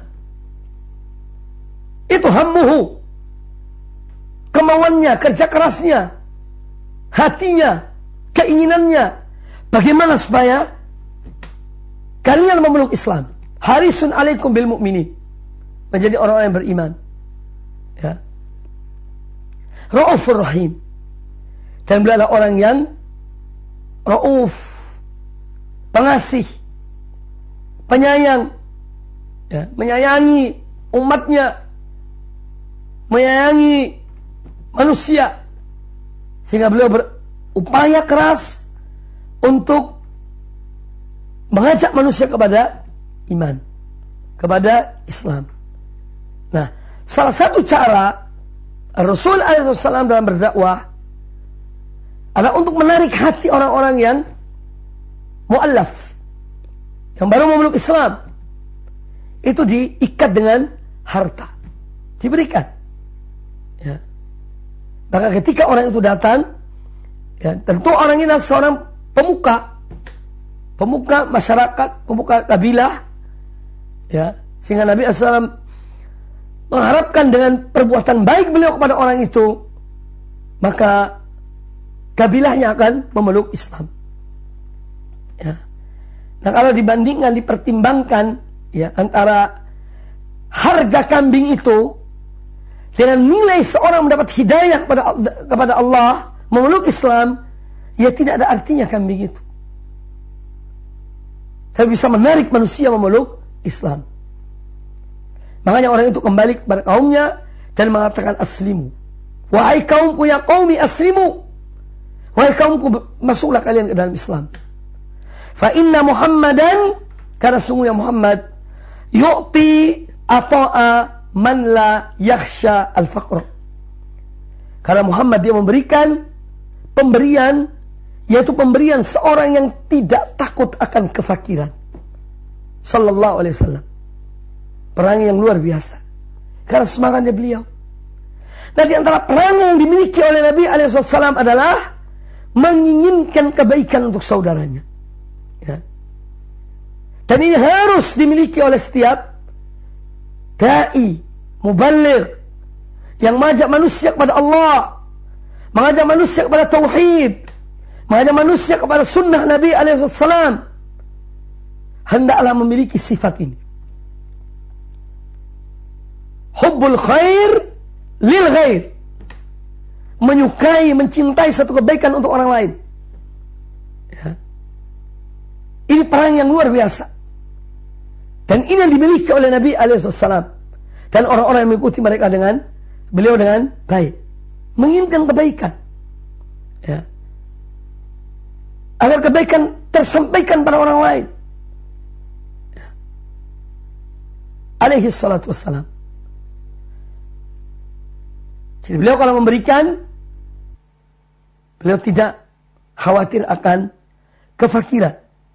Itu hammuhu, kemauannya, kerja kerasnya, hatinya, keinginannya. Bagaimana supaya kalian memeluk Islam? Harisun alaikum bil mu'minin, menjadi orang-orang yang beriman. Ya. Raufur rahim, dan beliau adalah orang yang rauf, pengasih, penyayang, ya, menyayangi umatnya, menyayangi manusia, sehingga beliau berupaya keras untuk mengajak manusia kepada iman, kepada Islam. Nah, salah satu cara Rasul SAW dalam berdakwah adalah untuk menarik hati orang-orang yang mu'allaf, yang baru memeluk Islam. Itu diikat dengan harta, diberikan. Ya. Maka ketika orang itu datang, ya, tentu orang ini adalah seorang pemuka masyarakat, pemuka kabilah, ya, sehingga Nabi SAW mengharapkan dengan perbuatan baik beliau kepada orang itu, maka kabilahnya akan memeluk Islam. Ya. Nah, kalau dibandingkan, dipertimbangkan, ya, antara harga kambing itu dengan nilai seorang mendapat hidayah kepada Allah, memeluk Islam, ya tidak ada artinya kambing itu. Tapi bisa menarik manusia memeluk Islam. Makanya orang itu kembali kepada kaumnya dan mengatakan aslimu. Wahai kaumku, ya qaumi aslimu. Wahai kaumku, masuklah kalian ke dalam Islam. Fa inna Muhammadan, karena sungguhnya Muhammad yu'ti ata'a man la yakhsha al-faqr. Karena Muhammad dia memberikan pemberian, yaitu pemberian seorang yang tidak takut akan kefakiran. Sallallahu alaihi wasallam. Perang yang luar biasa. Karena semangatnya beliau. Nah, di antara perang yang dimiliki oleh Nabi SAW adalah menginginkan kebaikan untuk saudaranya. Ya. Dan ini harus dimiliki oleh setiap da'i, muballigh, yang mengajak manusia kepada Allah, mengajak manusia kepada tauhid, mengajak manusia kepada sunnah Nabi SAW. Hendaklah memiliki sifat ini. Hubbul khair lil ghair. Menyukai, mencintai satu kebaikan untuk orang lain. Ya. Ini perang yang luar biasa. Dan ini yang dimiliki oleh Nabi SAW. Dan orang-orang yang mengikuti mereka dengan beliau dengan baik. Menginginkan kebaikan. Ya. Agar kebaikan tersampaikan pada orang lain. Ya. Alaihi salatu wassalam. Jadi beliau kalau memberikan, beliau tidak khawatir akan kefakiran.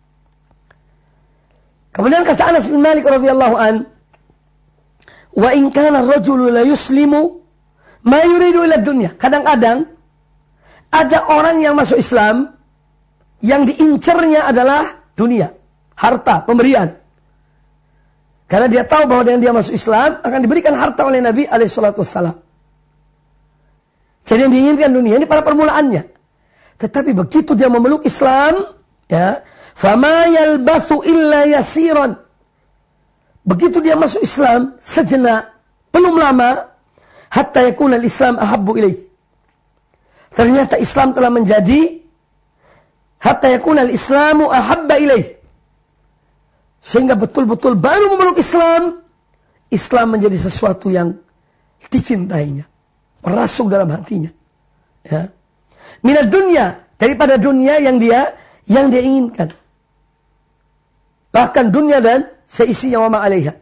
Kemudian kata Anas bin Malik radhiyallahu an, wa in kana ar-rajulu la yuslimu ma yuridu ila dunya. Kadang-kadang ada orang yang masuk Islam yang diincarnya adalah dunia, harta, pemberian. Karena dia tahu bahwa dengan dia masuk Islam akan diberikan harta oleh Nabi alaihi salatu wassalam. Jadi yang diinginkan dunia ini pada permulaannya. Tetapi begitu dia memeluk Islam, ya, fama yalbathu illa yasiran. Begitu dia masuk Islam sejenak, belum lama, hatta yakuna al-Islam ahabbu ilaih. Ternyata Islam telah menjadi hatta yakuna al-Islamu ahabba ilaih. Sehingga betul-betul baru memeluk Islam, Islam menjadi sesuatu yang dicintainya, merasuk dalam hatinya. Ya. Minad dunya, daripada dunia yang dia inginkan. Bahkan dunia dan seisinya wa ma alaiha.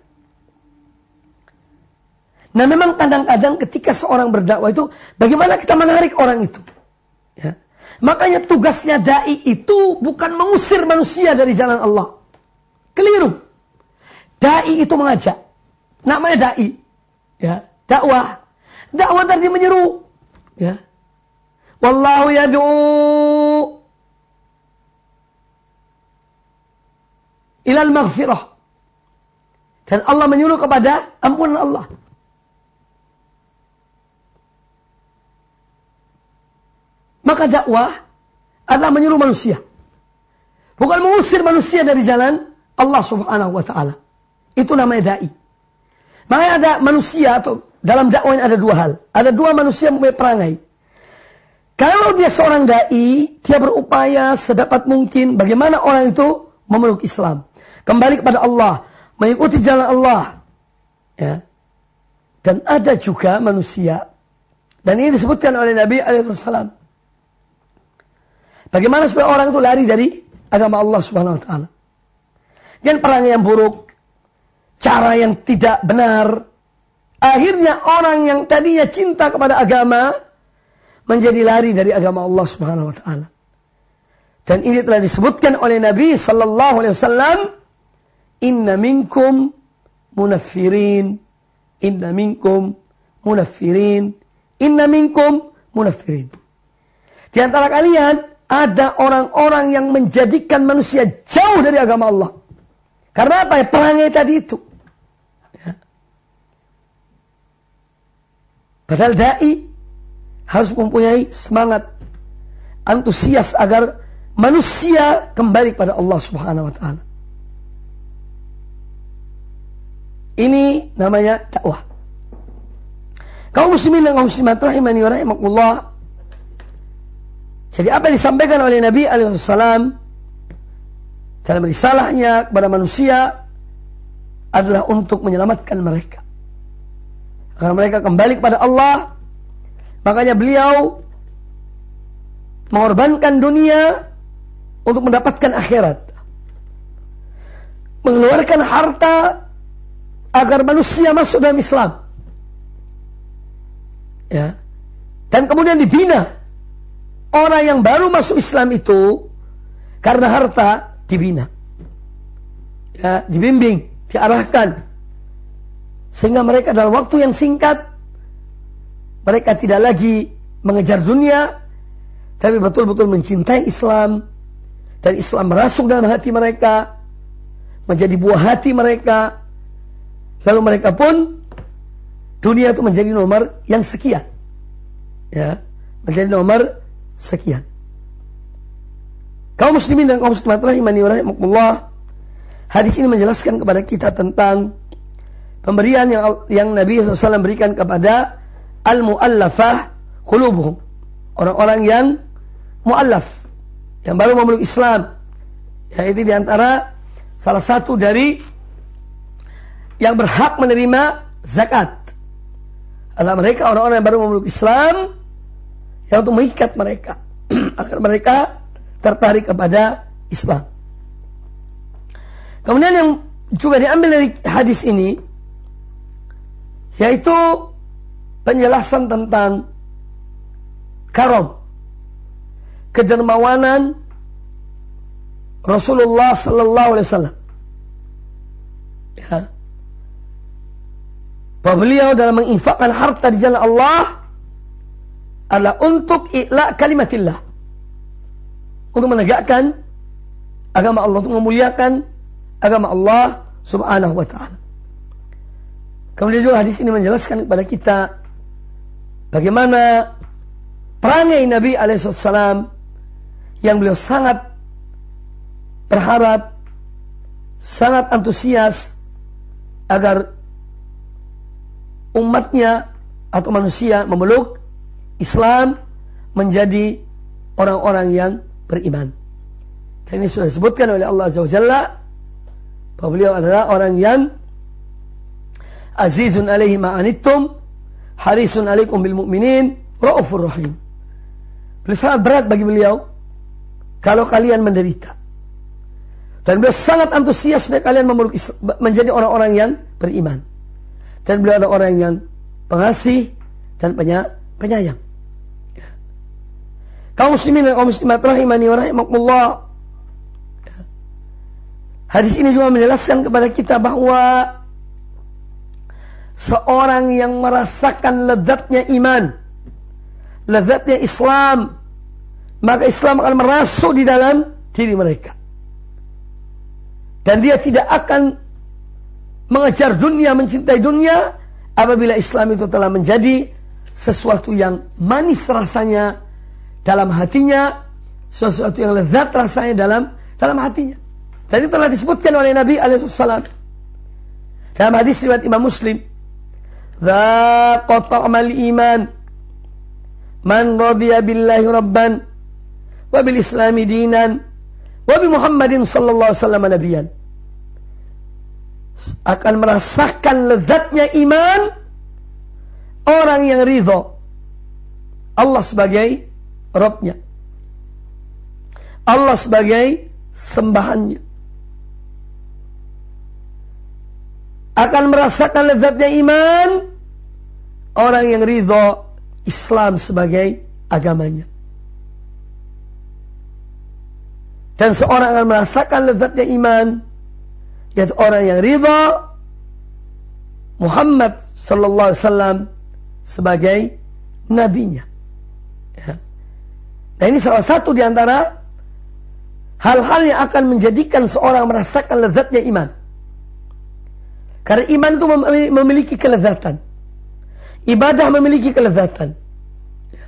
Nah, memang kadang-kadang ketika seorang berdakwah itu, bagaimana kita menarik orang itu? Ya. Makanya tugasnya dai itu bukan mengusir manusia dari jalan Allah. Keliru. Dai itu mengajak. Namanya dai. Ya, dakwah. Dakwah tadi menyeru. Ya. Wallahu yad'u ilal maghfirah. Dan Allah menyuruh kepada ampunan Allah. Maka dakwah adalah menyuruh manusia. Bukan mengusir manusia dari jalan Allah subhanahu wa ta'ala. Itu namanya da'i. Makanya ada manusia, atau dalam dakwah ini ada dua hal. Ada dua manusia yang mempunyai perangai. Kalau dia seorang da'i, dia berupaya sedapat mungkin bagaimana orang itu memeluk Islam. Kembali kepada Allah. Mengikuti jalan Allah. Ya. Dan ada juga manusia. Dan ini disebutkan oleh Nabi SAW. Bagaimana supaya orang itu lari dari agama Allah subhanahu wa ta'ala. Dan perangai yang buruk. Cara yang tidak benar. Akhirnya orang yang tadinya cinta kepada agama menjadi lari dari agama Allah Subhanahu wa taala. Dan ini telah disebutkan oleh Nabi sallallahu alaihi wasallam, "Inna minkum munaffirin, inna minkum munaffirin, inna minkum munaffirin." Di antara kalian ada orang-orang yang menjadikan manusia jauh dari agama Allah. Karena apa ya? Perangai tadi itu. Ya. Padahal da'i harus mempunyai semangat, antusias agar manusia kembali kepada Allah Subhanahu wa taala. Ini namanya dakwah. Kaum muslimin dan kaum muslimat rahimani wa rahimakumullah. Jadi apa yang disampaikan oleh Nabi alaihi wasallam dalam risalahnya kepada manusia adalah untuk menyelamatkan mereka, agar mereka kembali kepada Allah. Makanya beliau mengorbankan dunia untuk mendapatkan akhirat, mengeluarkan harta agar manusia masuk dalam Islam, ya. Dan kemudian dibina orang yang baru masuk Islam itu karena harta, dibina, ya, dibimbing, diarahkan, sehingga mereka dalam waktu yang singkat mereka tidak lagi mengejar dunia, tapi betul-betul mencintai Islam, dan Islam merasuk dalam hati mereka, menjadi buah hati mereka. Lalu mereka pun dunia itu menjadi nomor yang sekian, ya, menjadi nomor sekian. Kaum muslimin dan kaum muslimat rahimani wa rahimakumullah, hadis ini menjelaskan kepada kita tentang pemberian yang Nabi SAW berikan kepada al-mu'allafah qulubuhum, orang-orang yang mu'allaf, yang baru memeluk Islam. Yaitu diantara salah satu dari yang berhak menerima zakat adalah mereka, orang-orang yang baru memeluk Islam, yang untuk mengikat mereka agar mereka tertarik kepada Islam. Kemudian yang juga diambil dari hadis ini yaitu penjelasan tentang karam, kedermawanan Rasulullah sallallahu alaihi wasallam. Ya. Bahwa beliau dalam menginfakkan harta di jalan Allah adalah untuk i'la kalimatillah, untuk menegakkan agama Allah, untuk memuliakan agama Allah Subhanahu wa ta'ala. Kemudian juga hadis ini menjelaskan kepada kita bagaimana perangai Nabi alaihissalam yang beliau sangat berharap, sangat antusias agar umatnya atau manusia memeluk Islam, menjadi orang-orang yang beriman. Dan ini sudah disebutkan oleh Allah Azza wa Jalla bahwa beliau adalah orang yang azizun alaihi ma'anittum harisun alaikum bil mu'minin raufur rahim. Beliau sangat berat bagi beliau kalau kalian menderita. Dan beliau sangat antusias supaya kalian memeluk menjadi orang-orang yang beriman. Dan beliau adalah orang yang pengasih dan penyayang. Kaum muslimin dan kaum muslimat rahimani wa rahimakumullah. Hadis ini juga menjelaskan kepada kita bahwa seorang yang merasakan lezatnya iman, lezatnya Islam, maka Islam akan merasuk di dalam diri mereka. Dan dia tidak akan mengejar dunia, mencintai dunia apabila Islam itu telah menjadi sesuatu yang manis rasanya dalam hatinya, sesuatu yang lezat rasanya dalam hatinya. Dan itu telah disebutkan oleh Nabi alaihissalam dalam hadis riwayat Imam Muslim, "Dzaqa ta'mal iman man radiya billahi rabban wa bil islami dinan wa bi Muhammadin sallallahu alaihi wasallam nabiyan." Akan merasakan lezatnya iman orang yang ridho Allah sebagai Rabbnya, Allah sebagai sembahannya, akan merasakan lezatnya iman orang yang ridho Islam sebagai agamanya. Dan seorang akan merasakan lezatnya iman, yaitu orang yang ridho Muhammad sallallahu alaihi wasallam sebagai nabinya. Ya. Nah, ini salah satu di antara hal-hal yang akan menjadikan seorang merasakan lezatnya iman. Karena iman itu memiliki kelezatan. Ibadah memiliki kelezatan. Ya.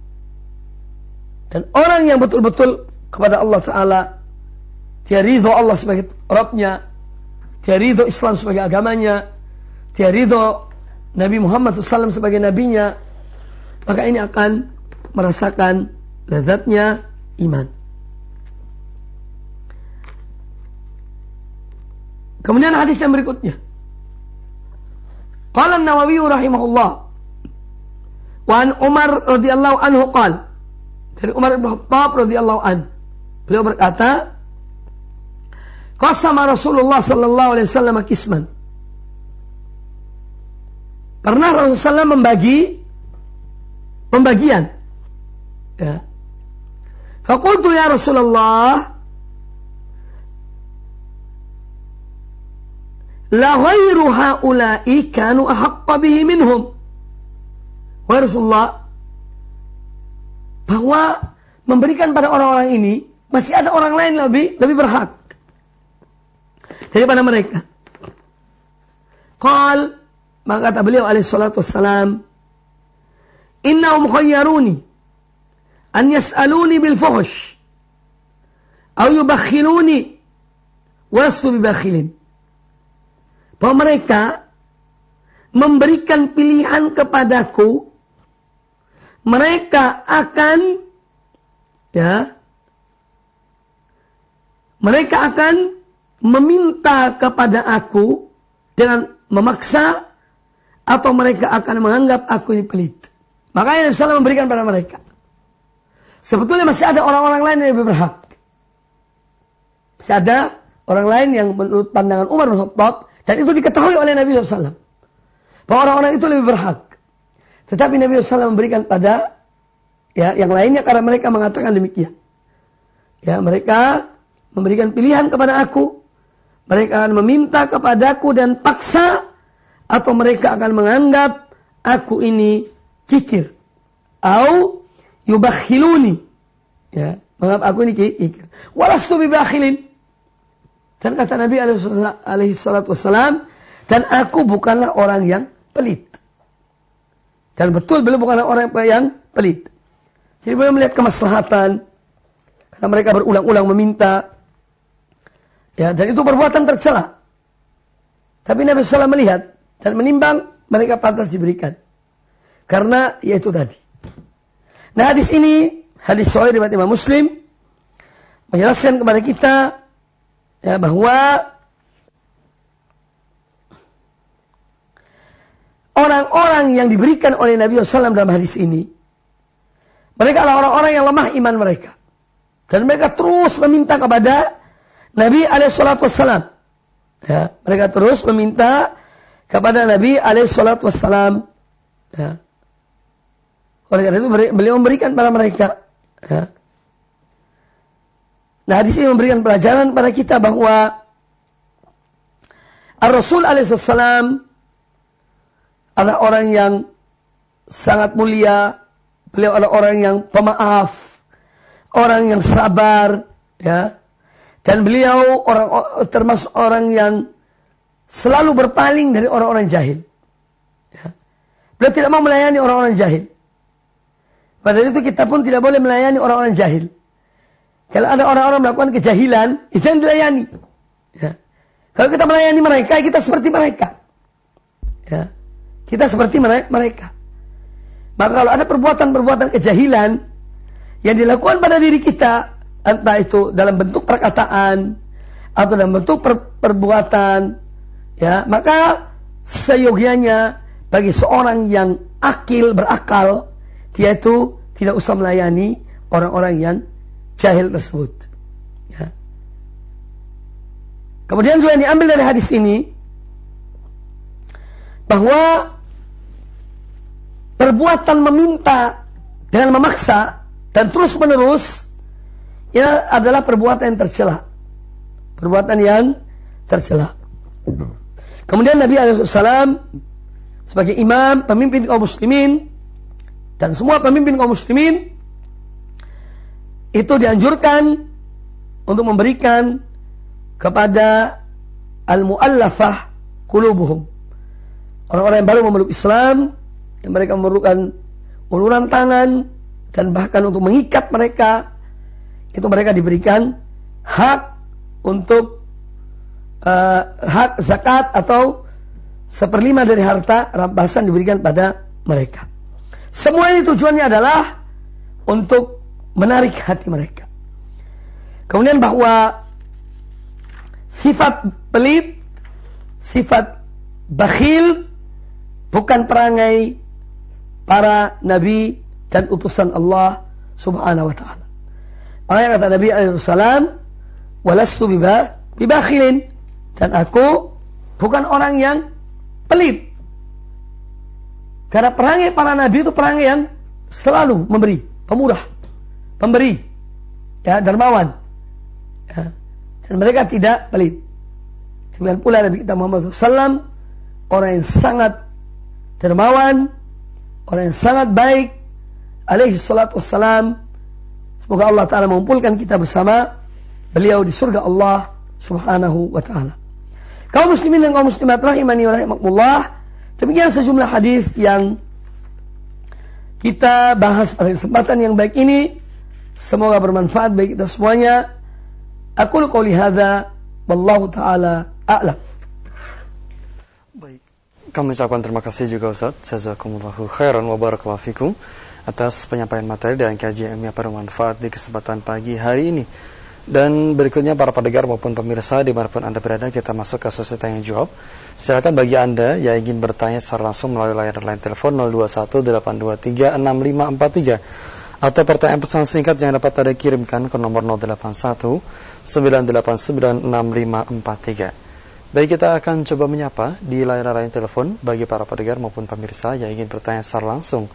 Dan orang yang betul-betul kepada Allah Ta'ala, dia ridho Allah sebagai Rabbnya, dia ridho Islam sebagai agamanya, dia ridho Nabi Muhammad SAW sebagai nabinya, maka ini akan merasakan lezatnya iman. Kemudian hadis yang berikutnya, qala an-Nawawi rahimahullah wa an Umar radhiyallahu anhu qala, dari Umar bin Khattab radhiyallahu anhu, beliau berkata, qasama Rasulullah sallallahu alaihi wasallam qisman. Pernah Rasulullah membagi pembagian. Ya. Faqultu ya Rasulullah, la ghairu haula'i kanu ahaqqa bihi minhum. Wahai Rasulullah, bahwa memberikan pada orang-orang ini masih ada orang lain lebih berhak daripada mereka. Qal, maka kata beliau alaihi salatu wassalam, innahum khayyaruni an yas'aluni bil fuhsh aw yubakhiluni wa lastu bibakhilin. Bahwa mereka memberikan pilihan kepadaku, mereka akan meminta kepada aku dengan memaksa, atau mereka akan menganggap aku ini pelit. Makanya Nabi SAW memberikan pada mereka. Sebetulnya masih ada orang-orang lain yang lebih berhak. Masih ada orang lain yang menurut pandangan Umar bin Khattab, dan itu diketahui oleh Nabi SAW, bahwa orang-orang itu lebih berhak. Tetapi Nabi SAW memberikan pada yang lainnya karena mereka mengatakan demikian. Ya, mereka memberikan pilihan kepada aku, mereka akan meminta kepadaku dan paksa, atau mereka akan menganggap aku ini kikir, au yubakhiluni, ya, menganggap aku ini kikir. Walastu bibakhilin. Dan kata Nabi alaihi salatu wassalam, dan aku bukanlah orang yang pelit. Dan betul beliau bukanlah orang yang pelit. Jadi beliau melihat kemaslahatan, karena mereka berulang-ulang meminta, ya, dan itu perbuatan tercela. Tapi Nabi SAW melihat dan menimbang mereka pantas diberikan, karena yaitu tadi. Nah, hadis ini, hadis sahih riwayat Imam Muslim, menjelaskan kepada kita, ya, bahwa orang-orang yang diberikan oleh Nabi SAW dalam hadis ini, mereka adalah orang-orang yang lemah iman mereka, dan mereka terus meminta kepada Nabi SAW. Ya, mereka terus meminta kepada Nabi SAW. Ya. Oleh karena itu beliau memberikan pada mereka. Ya. Nah, di sini memberikan pelajaran pada kita bahwa Ar-Rasul alaihissalam adalah orang yang sangat mulia. Beliau adalah orang yang pemaaf, orang yang sabar, ya. Dan beliau termasuk orang yang selalu berpaling dari orang-orang jahil. Ya. Beliau tidak mau melayani orang-orang jahil. Padahal itu kita pun tidak boleh melayani orang-orang jahil. Kalau ada orang-orang melakukan kejahilan, itu yang dilayani. Ya. Kalau kita melayani mereka, kita seperti mereka. Ya. Kita seperti mereka. Maka kalau ada perbuatan-perbuatan kejahilan yang dilakukan pada diri kita, entah itu dalam bentuk perkataan atau dalam bentuk perbuatan, ya, maka seyogianya bagi seorang yang berakal, dia itu tidak usah melayani orang-orang yang jahil tersebut. Ya. Kemudian juga yang diambil dari hadis ini, bahwa perbuatan meminta dengan memaksa dan terus menerus ya adalah perbuatan yang tercela. Perbuatan yang tercela. Kemudian Nabi SAW sebagai imam, pemimpin kaum muslimin, dan semua pemimpin kaum muslimin itu dianjurkan untuk memberikan kepada al-mu'allafah qulubuhum, orang-orang yang baru memeluk Islam, yang mereka memerlukan uluran tangan dan bahkan untuk mengikat mereka, itu mereka diberikan hak untuk hak zakat atau 1/5 dari harta rampasan diberikan pada mereka. Semua ini tujuannya adalah untuk menarik hati mereka. Kemudian bahwa sifat pelit, sifat bakhil bukan perangai para nabi dan utusan Allah Subhanahu wa taala. Makanya kata Nabi SAW, "Walastu bibakhilin," dan aku bukan orang yang pelit. Karena perangai para nabi itu perangai yang selalu memberi, pemurah, pemberi, ya, dermawan. Ya. Dan mereka tidak pelit. Demikian pula Nabi kita Muhammad SAW, orang yang sangat dermawan, orang yang sangat baik, alaihi salatu wassalam. Semoga Allah Ta'ala mengumpulkan kita bersama beliau di surga Allah Subhanahu wa Ta'ala. Kaum muslimin dan kaum muslimat rahimani wa rahimakumullah, demikian sejumlah hadis yang kita bahas pada kesempatan yang baik ini. Semoga bermanfaat bagi kita semuanya. Aku qouli hadza wallahu taala a'lam. Baik, kami ucapkan terima kasih juga Ustaz, jazakumullahu khairan wa barakallahu fikum atas penyampaian materi dan kajian yang bermanfaat di kesempatan pagi hari ini. Dan berikutnya para pendengar maupun pemirsa dimanapun Anda berada, kita masuk ke sesi tanya jawab. Silakan bagi Anda yang ingin bertanya secara langsung melalui layar telepon 0218236543 atau pertanyaan pesan singkat yang dapat Anda kirimkan ke nomor 0819896543. Baik, kita akan coba menyapa di layar telepon bagi para pendengar maupun pemirsa yang ingin bertanya secara langsung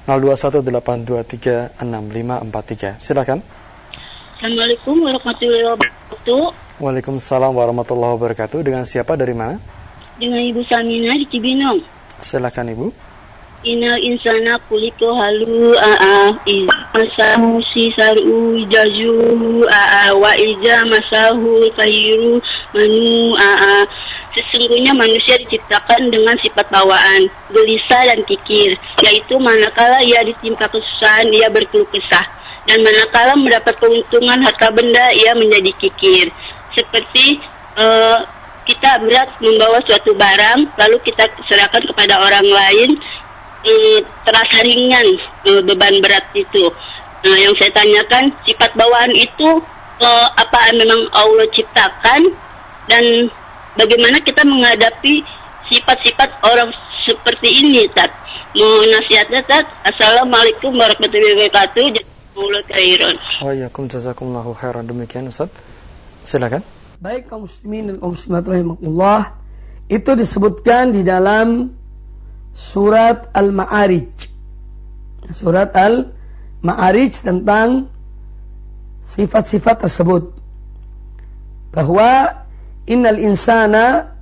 0218236543. Silakan. Assalamualaikum warahmatullahi wabarakatuh. Waalaikumsalam warahmatullahi wabarakatuh. Dengan siapa, dari mana? Dengan Ibu Samina di Cibinong. Silakan Ibu. Innal insana khuliqa halu masahu sisaru jazu wa ija masahu khairu manu Sesungguhnya manusia diciptakan dengan sifat bawaan, gelisah dan kikir, yaitu manakala ia ditimpa kesusahan ia berkeluh kesah, dan manakala mendapat keuntungan harta benda ia menjadi kikir. Seperti kita berat membawa suatu barang lalu kita serahkan kepada orang lain, terasa ringan beban berat itu. Nah, yang saya tanyakan, sifat bawaan itu apa memang Allah ciptakan, dan bagaimana kita menghadapi sifat-sifat orang seperti ini, Tat? Mau nasihatnya, Tat? Assalamualaikum warahmatullahi wabarakatuh. Jazakumullahu khairan. Jazakumullahu khairan. Demikian Ustaz. Silakan. Baik kaum muslimin dan kaum muslimat rahimakumullah, itu disebutkan di dalam surat Al-Ma'arij. Surat Al-Ma'arij tentang sifat-sifat tersebut, bahwa innal insana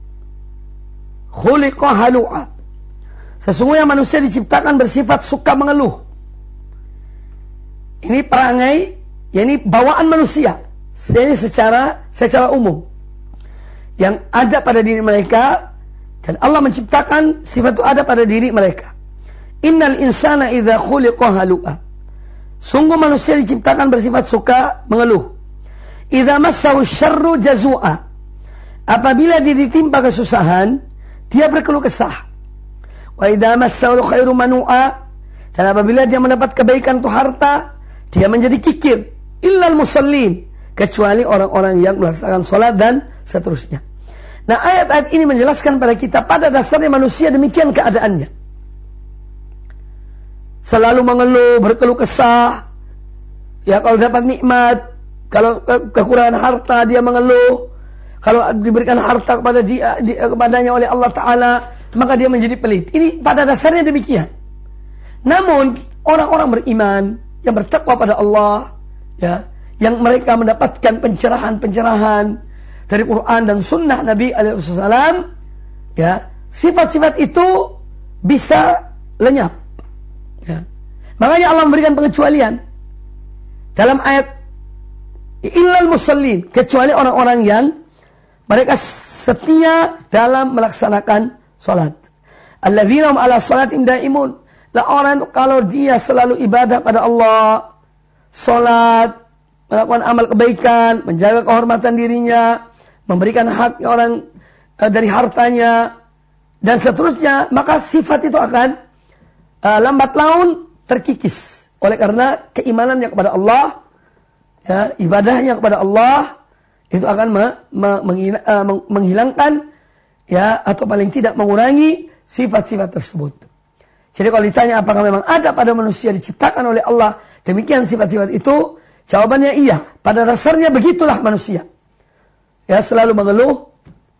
khuliqa halu'a, sesungguhnya manusia diciptakan bersifat suka mengeluh. Ini perangai, yakni bawaan manusia, ini secara umum yang ada pada diri mereka, dan Allah menciptakan sifat itu ada pada diri mereka. Innal insana idza khuliqa halu'a, sungguh manusia diciptakan bersifat suka mengeluh. Idza massahu syarru jazu'a, apabila dia ditimpa kesusahan dia berkeluh kesah. Wa idza massahu khairu manu'a, dan apabila dia mendapat kebaikan itu harta dia menjadi kikir. Illal musallin, kecuali orang-orang yang melaksanakan salat dan seterusnya. Nah, ayat-ayat ini menjelaskan pada kita pada dasarnya manusia demikian keadaannya. Selalu mengeluh, berkeluh kesah. Ya, kalau dapat nikmat, kalau kekurangan harta dia mengeluh. Kalau diberikan harta kepadanya oleh Allah Ta'ala, maka dia menjadi pelit. Ini pada dasarnya demikian. Namun orang-orang beriman yang bertakwa pada Allah, ya, yang mereka mendapatkan pencerahan-pencerahan dari Quran dan Sunnah Nabi SAW, ya, sifat-sifat itu bisa lenyap. Ya. Makanya Allah memberikan pengecualian dalam ayat illal musallin, kecuali orang-orang yang mereka setia dalam melaksanakan salat. Alladzina hum ala sholatim daimun. Lah orang kalau dia selalu ibadah pada Allah, salat, melakukan amal kebaikan, menjaga kehormatan dirinya, memberikan hak orang dari hartanya dan seterusnya, maka sifat itu akan lambat laun terkikis oleh karena keimanannya kepada Allah, ya, ibadahnya kepada Allah itu akan menghilangkan, ya, atau paling tidak mengurangi sifat-sifat tersebut. Jadi kalau ditanya apakah memang ada pada manusia diciptakan oleh Allah demikian sifat-sifat itu, jawabannya iya. Pada dasarnya begitulah manusia. Ya, selalu mengeluh,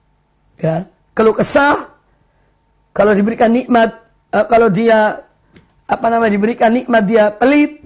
ya, keluh kesah. Kalau diberikan nikmat, kalau dia diberikan nikmat dia pelit.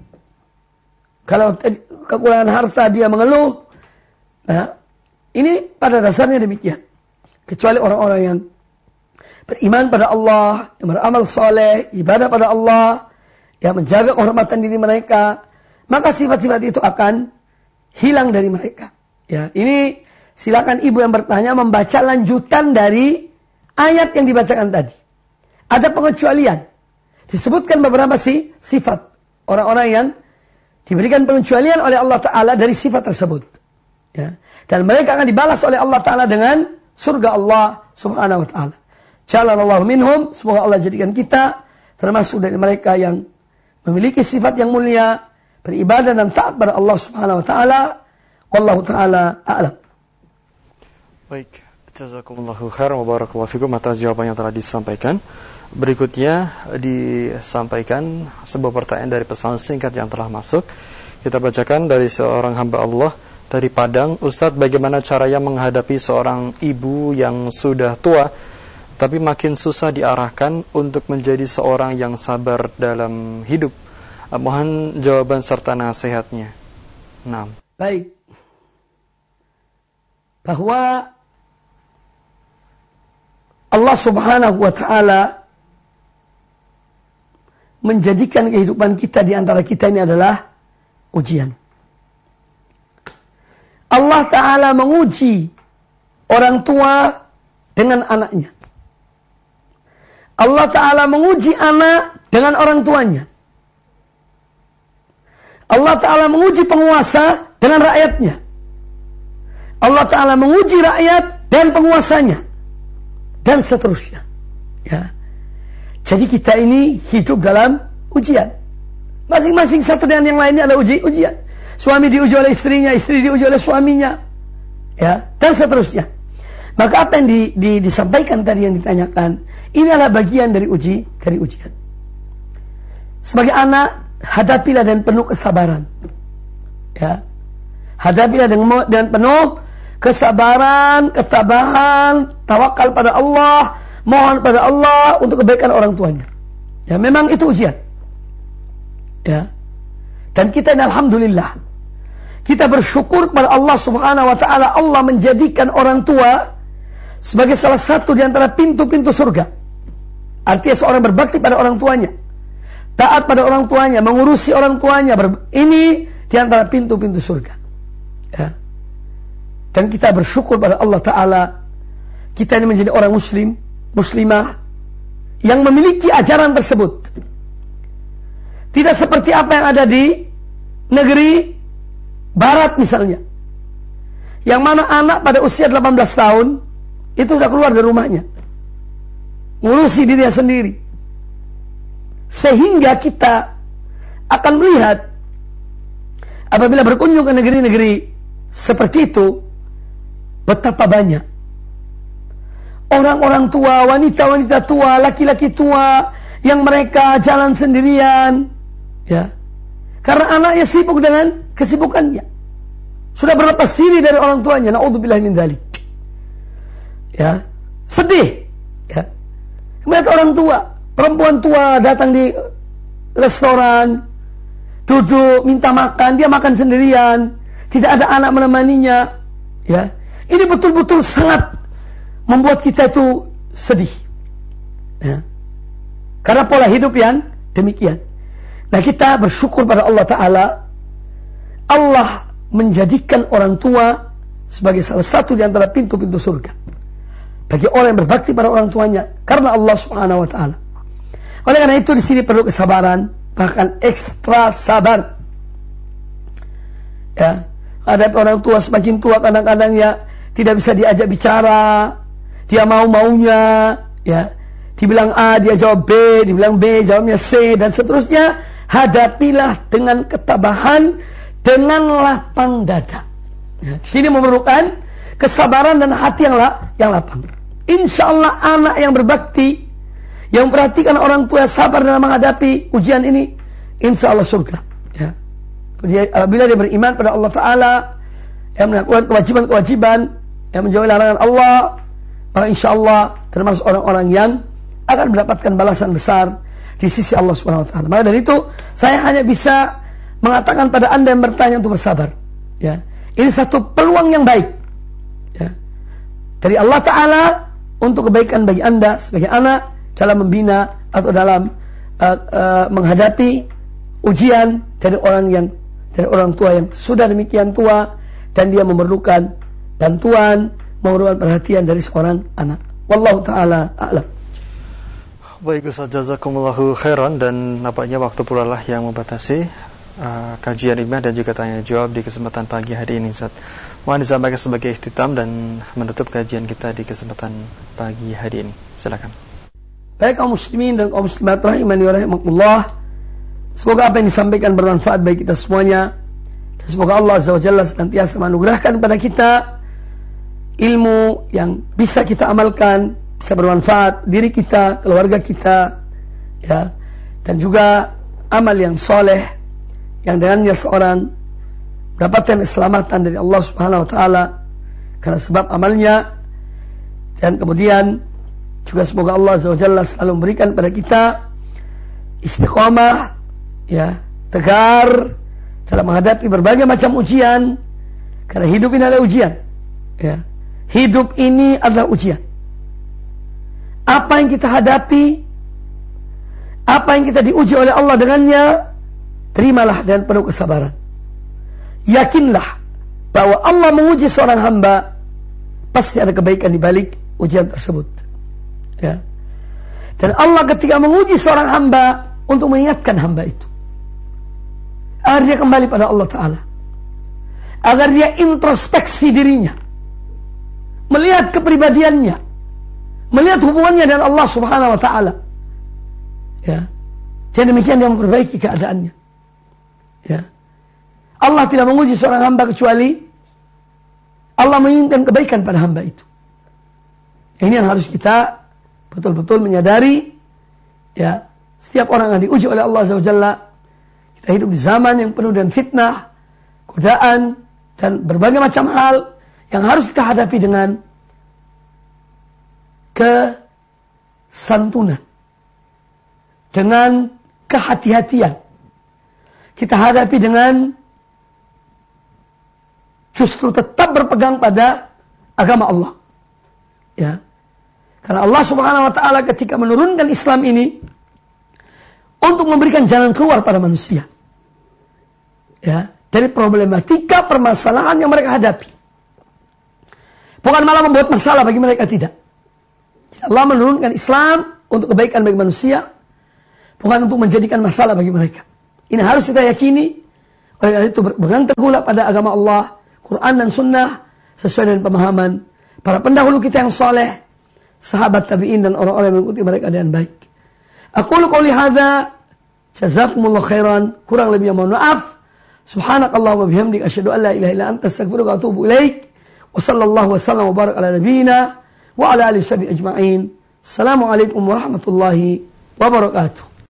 Kalau kekurangan harta dia mengeluh. Nah, ini pada dasarnya demikian. Kecuali orang-orang yang beriman pada Allah, yang beramal soleh, ibadah pada Allah, yang menjaga kehormatan diri mereka, maka sifat-sifat itu akan hilang dari mereka. Ya, ini silakan ibu yang bertanya membaca lanjutan dari ayat yang dibacakan tadi. Ada pengecualian. Disebutkan beberapa sifat orang-orang yang diberikan pengecualian oleh Allah Ta'ala dari sifat tersebut. Ya. Dan mereka akan dibalas oleh Allah Ta'ala dengan surga Allah Subhanahu Wa Ta'ala. Jalallahu minhum, semoga Allah jadikan kita termasuk dari mereka yang memiliki sifat yang mulia, beribadah dan taat pada Allah Subhanahu Wa Ta'ala. Wallahu Ta'ala a'lam. Baik, jazakumullahu khairan wa barakallahu fikum atas jawaban yang telah disampaikan. Berikutnya disampaikan sebuah pertanyaan dari pesan singkat yang telah masuk. Kita bacakan dari seorang hamba Allah dari Padang. Ustadz, bagaimana caranya menghadapi seorang ibu yang sudah tua tapi makin susah diarahkan untuk menjadi seorang yang sabar dalam hidup? Mohon jawaban serta nasihatnya. Nah. Baik. Bahwa Allah Subhanahu Wa Ta'ala menjadikan kehidupan kita di antara kita ini adalah ujian. Allah Ta'ala menguji orang tua dengan anaknya. Allah Ta'ala menguji anak dengan orang tuanya. Allah Ta'ala menguji penguasa dengan rakyatnya. Allah Ta'ala menguji rakyat dan penguasanya. Dan seterusnya. Ya. Jadi kita ini hidup dalam ujian. Masing-masing satu dengan yang lainnya adalah ujian. Suami diuji oleh istrinya, istri diuji oleh suaminya. Ya, dan seterusnya. Maka apa yang disampaikan tadi yang ditanyakan, ini adalah bagian dari ujian. Sebagai anak, hadapilah dengan penuh kesabaran. Ya. Hadapilah dengan penuh kesabaran, ketabahan, tawakal pada Allah, mohon pada Allah untuk kebaikan orang tuanya. Ya, memang itu ujian. Ya. Dan kita alhamdulillah, kita bersyukur kepada Allah Subhanahu Wa Ta'ala. Allah menjadikan orang tua sebagai salah satu di antara pintu-pintu surga. Artinya seorang berbakti pada orang tuanya, taat pada orang tuanya, mengurusi orang tuanya, ini di antara pintu-pintu surga. Ya. Dan kita bersyukur pada Allah Ta'ala, kita ini menjadi orang muslim, muslimah yang memiliki ajaran tersebut. Tidak seperti apa yang ada di negeri barat misalnya, yang mana anak pada usia 18 tahun itu sudah keluar dari rumahnya, ngurusi dirinya sendiri. Sehingga kita akan melihat apabila berkunjung ke negeri-negeri seperti itu, betapa banyak orang-orang tua, wanita-wanita tua, laki-laki tua yang mereka jalan sendirian, ya, karena anaknya sibuk dengan kesibukannya, sudah berlepas diri dari orang tuanya. Na'udzubillah min dzalik. Ya, sedih. Ya, melihat orang tua, perempuan tua datang di restoran, duduk minta makan, dia makan sendirian, tidak ada anak menemaninya, ya. Ini betul-betul sangat membuat kita itu sedih, ya. Karena pola hidup yang demikian. Nah, kita bersyukur pada Allah Ta'ala. Allah menjadikan orang tua sebagai salah satu di antara pintu-pintu surga bagi orang yang berbakti pada orang tuanya, karena Allah Subhanahu wa Ta'ala. Oleh karena itu di sini perlu kesabaran, bahkan ekstra sabar. Ya, ada orang tua semakin tua kadang-kadang ya tidak bisa diajak bicara, dia mau-maunya, ya. Dibilang A, dia jawab B, dibilang B, jawabnya C, dan seterusnya. Hadapilah dengan ketabahan, dengan lapang dada. Ya, di sini memerlukan kesabaran dan hati yang lapang. Insya Allah anak yang berbakti, yang memperhatikan orang tua, sabar dalam menghadapi ujian ini, insya Allah surga. Ya. Apabila dia beriman pada Allah Ta'ala, yang melakukan kewajiban-kewajiban, yang menjauhi larangan Allah, maka insya Allah termasuk orang-orang yang akan mendapatkan balasan besar di sisi Allah Subhanahu wa Ta'ala. Maka dari itu saya hanya bisa mengatakan pada Anda yang bertanya untuk bersabar, ya. Ini satu peluang yang baik, ya, dari Allah Ta'ala untuk kebaikan bagi Anda sebagai anak dalam membina atau dalam menghadapi ujian dari orang tua yang sudah demikian tua dan dia memerlukan bantuan, memerlukan perhatian dari seorang anak. Wallahu Ta'ala a'lam. Baik Ustaz, jazakumullahu khairan, dan nampaknya waktu pula lah yang membatasi kajian ilmiah dan juga tanya jawab di kesempatan pagi hari ini, Ustaz. Mohon disampaikan sebagai ikhtitam dan menutup kajian kita di kesempatan pagi hari ini. Silakan. Baik kaum muslimin dan kaum muslimat rahimani wa rahimakumullah. Semoga apa yang disampaikan bermanfaat bagi kita semuanya, dan semoga Allah Azza wa Jalla senantiasa menganugerahkan kepada kita ilmu yang bisa kita amalkan, bisa bermanfaat diri kita, keluarga kita, ya, dan juga amal yang soleh yang dengannya seorang mendapatkan keselamatan dari Allah Subhanahu wa Ta'ala karena sebab amalnya. Dan kemudian juga semoga Allah Azza wa Jalla selalu memberikan pada kita istiqomah, ya, tegar dalam menghadapi berbagai macam ujian, karena hidup ini adalah ujian, ya. Hidup ini adalah ujian. Apa yang kita hadapi, apa yang kita diuji oleh Allah dengannya, terimalah dengan penuh kesabaran. Yakinlah bahwa Allah menguji seorang hamba, pasti ada kebaikan di balik ujian tersebut, ya. Dan Allah ketika menguji seorang hamba untuk mengingatkan hamba itu agar dia kembali pada Allah Ta'ala, agar dia introspeksi dirinya, melihat kepribadiannya, melihat hubungannya dengan Allah Subhanahu wa Ta'ala, ya. Dan demikian dia memperbaiki keadaannya, ya. Allah tidak menguji seorang hamba kecuali Allah menginginkan kebaikan pada hamba itu. Ini yang harus kita betul-betul menyadari, ya. Setiap orang yang diuji oleh Allah Azza wa Jalla. Kita hidup di zaman yang penuh dengan fitnah, godaan, dan berbagai macam hal yang harus kita hadapi dengan kesantunan, dengan kehati-hatian. Kita hadapi dengan justru tetap berpegang pada agama Allah, ya. Karena Allah Subhanahu wa Ta'ala ketika menurunkan Islam ini untuk memberikan jalan keluar pada manusia, ya, dari problematika permasalahan yang mereka hadapi, bukan malah membuat masalah bagi mereka, tidak. Allah menurunkan Islam untuk kebaikan bagi manusia, bukan untuk menjadikan masalah bagi mereka. Ini harus kita yakini. Oleh karena itu berpegang teguhlah pada agama Allah, Quran dan Sunnah, sesuai dengan pemahaman para pendahulu kita yang soleh, sahabat tabi'in dan orang-orang yang mengikuti mereka dengan baik. Aqulu qouli hadza, jazakumullahu khairan. Kurang lebihnya mohon maaf. Subhanakallahumma bihamdika asyhadu an la ilaha illa anta astaghfiruka wa atubu ilaik. Wa sallallahu wasallam wa baraka ala nabiyyina wa ala alihi washabihi ajma'in. Assalamualaikum warahmatullahi wabarakatuh.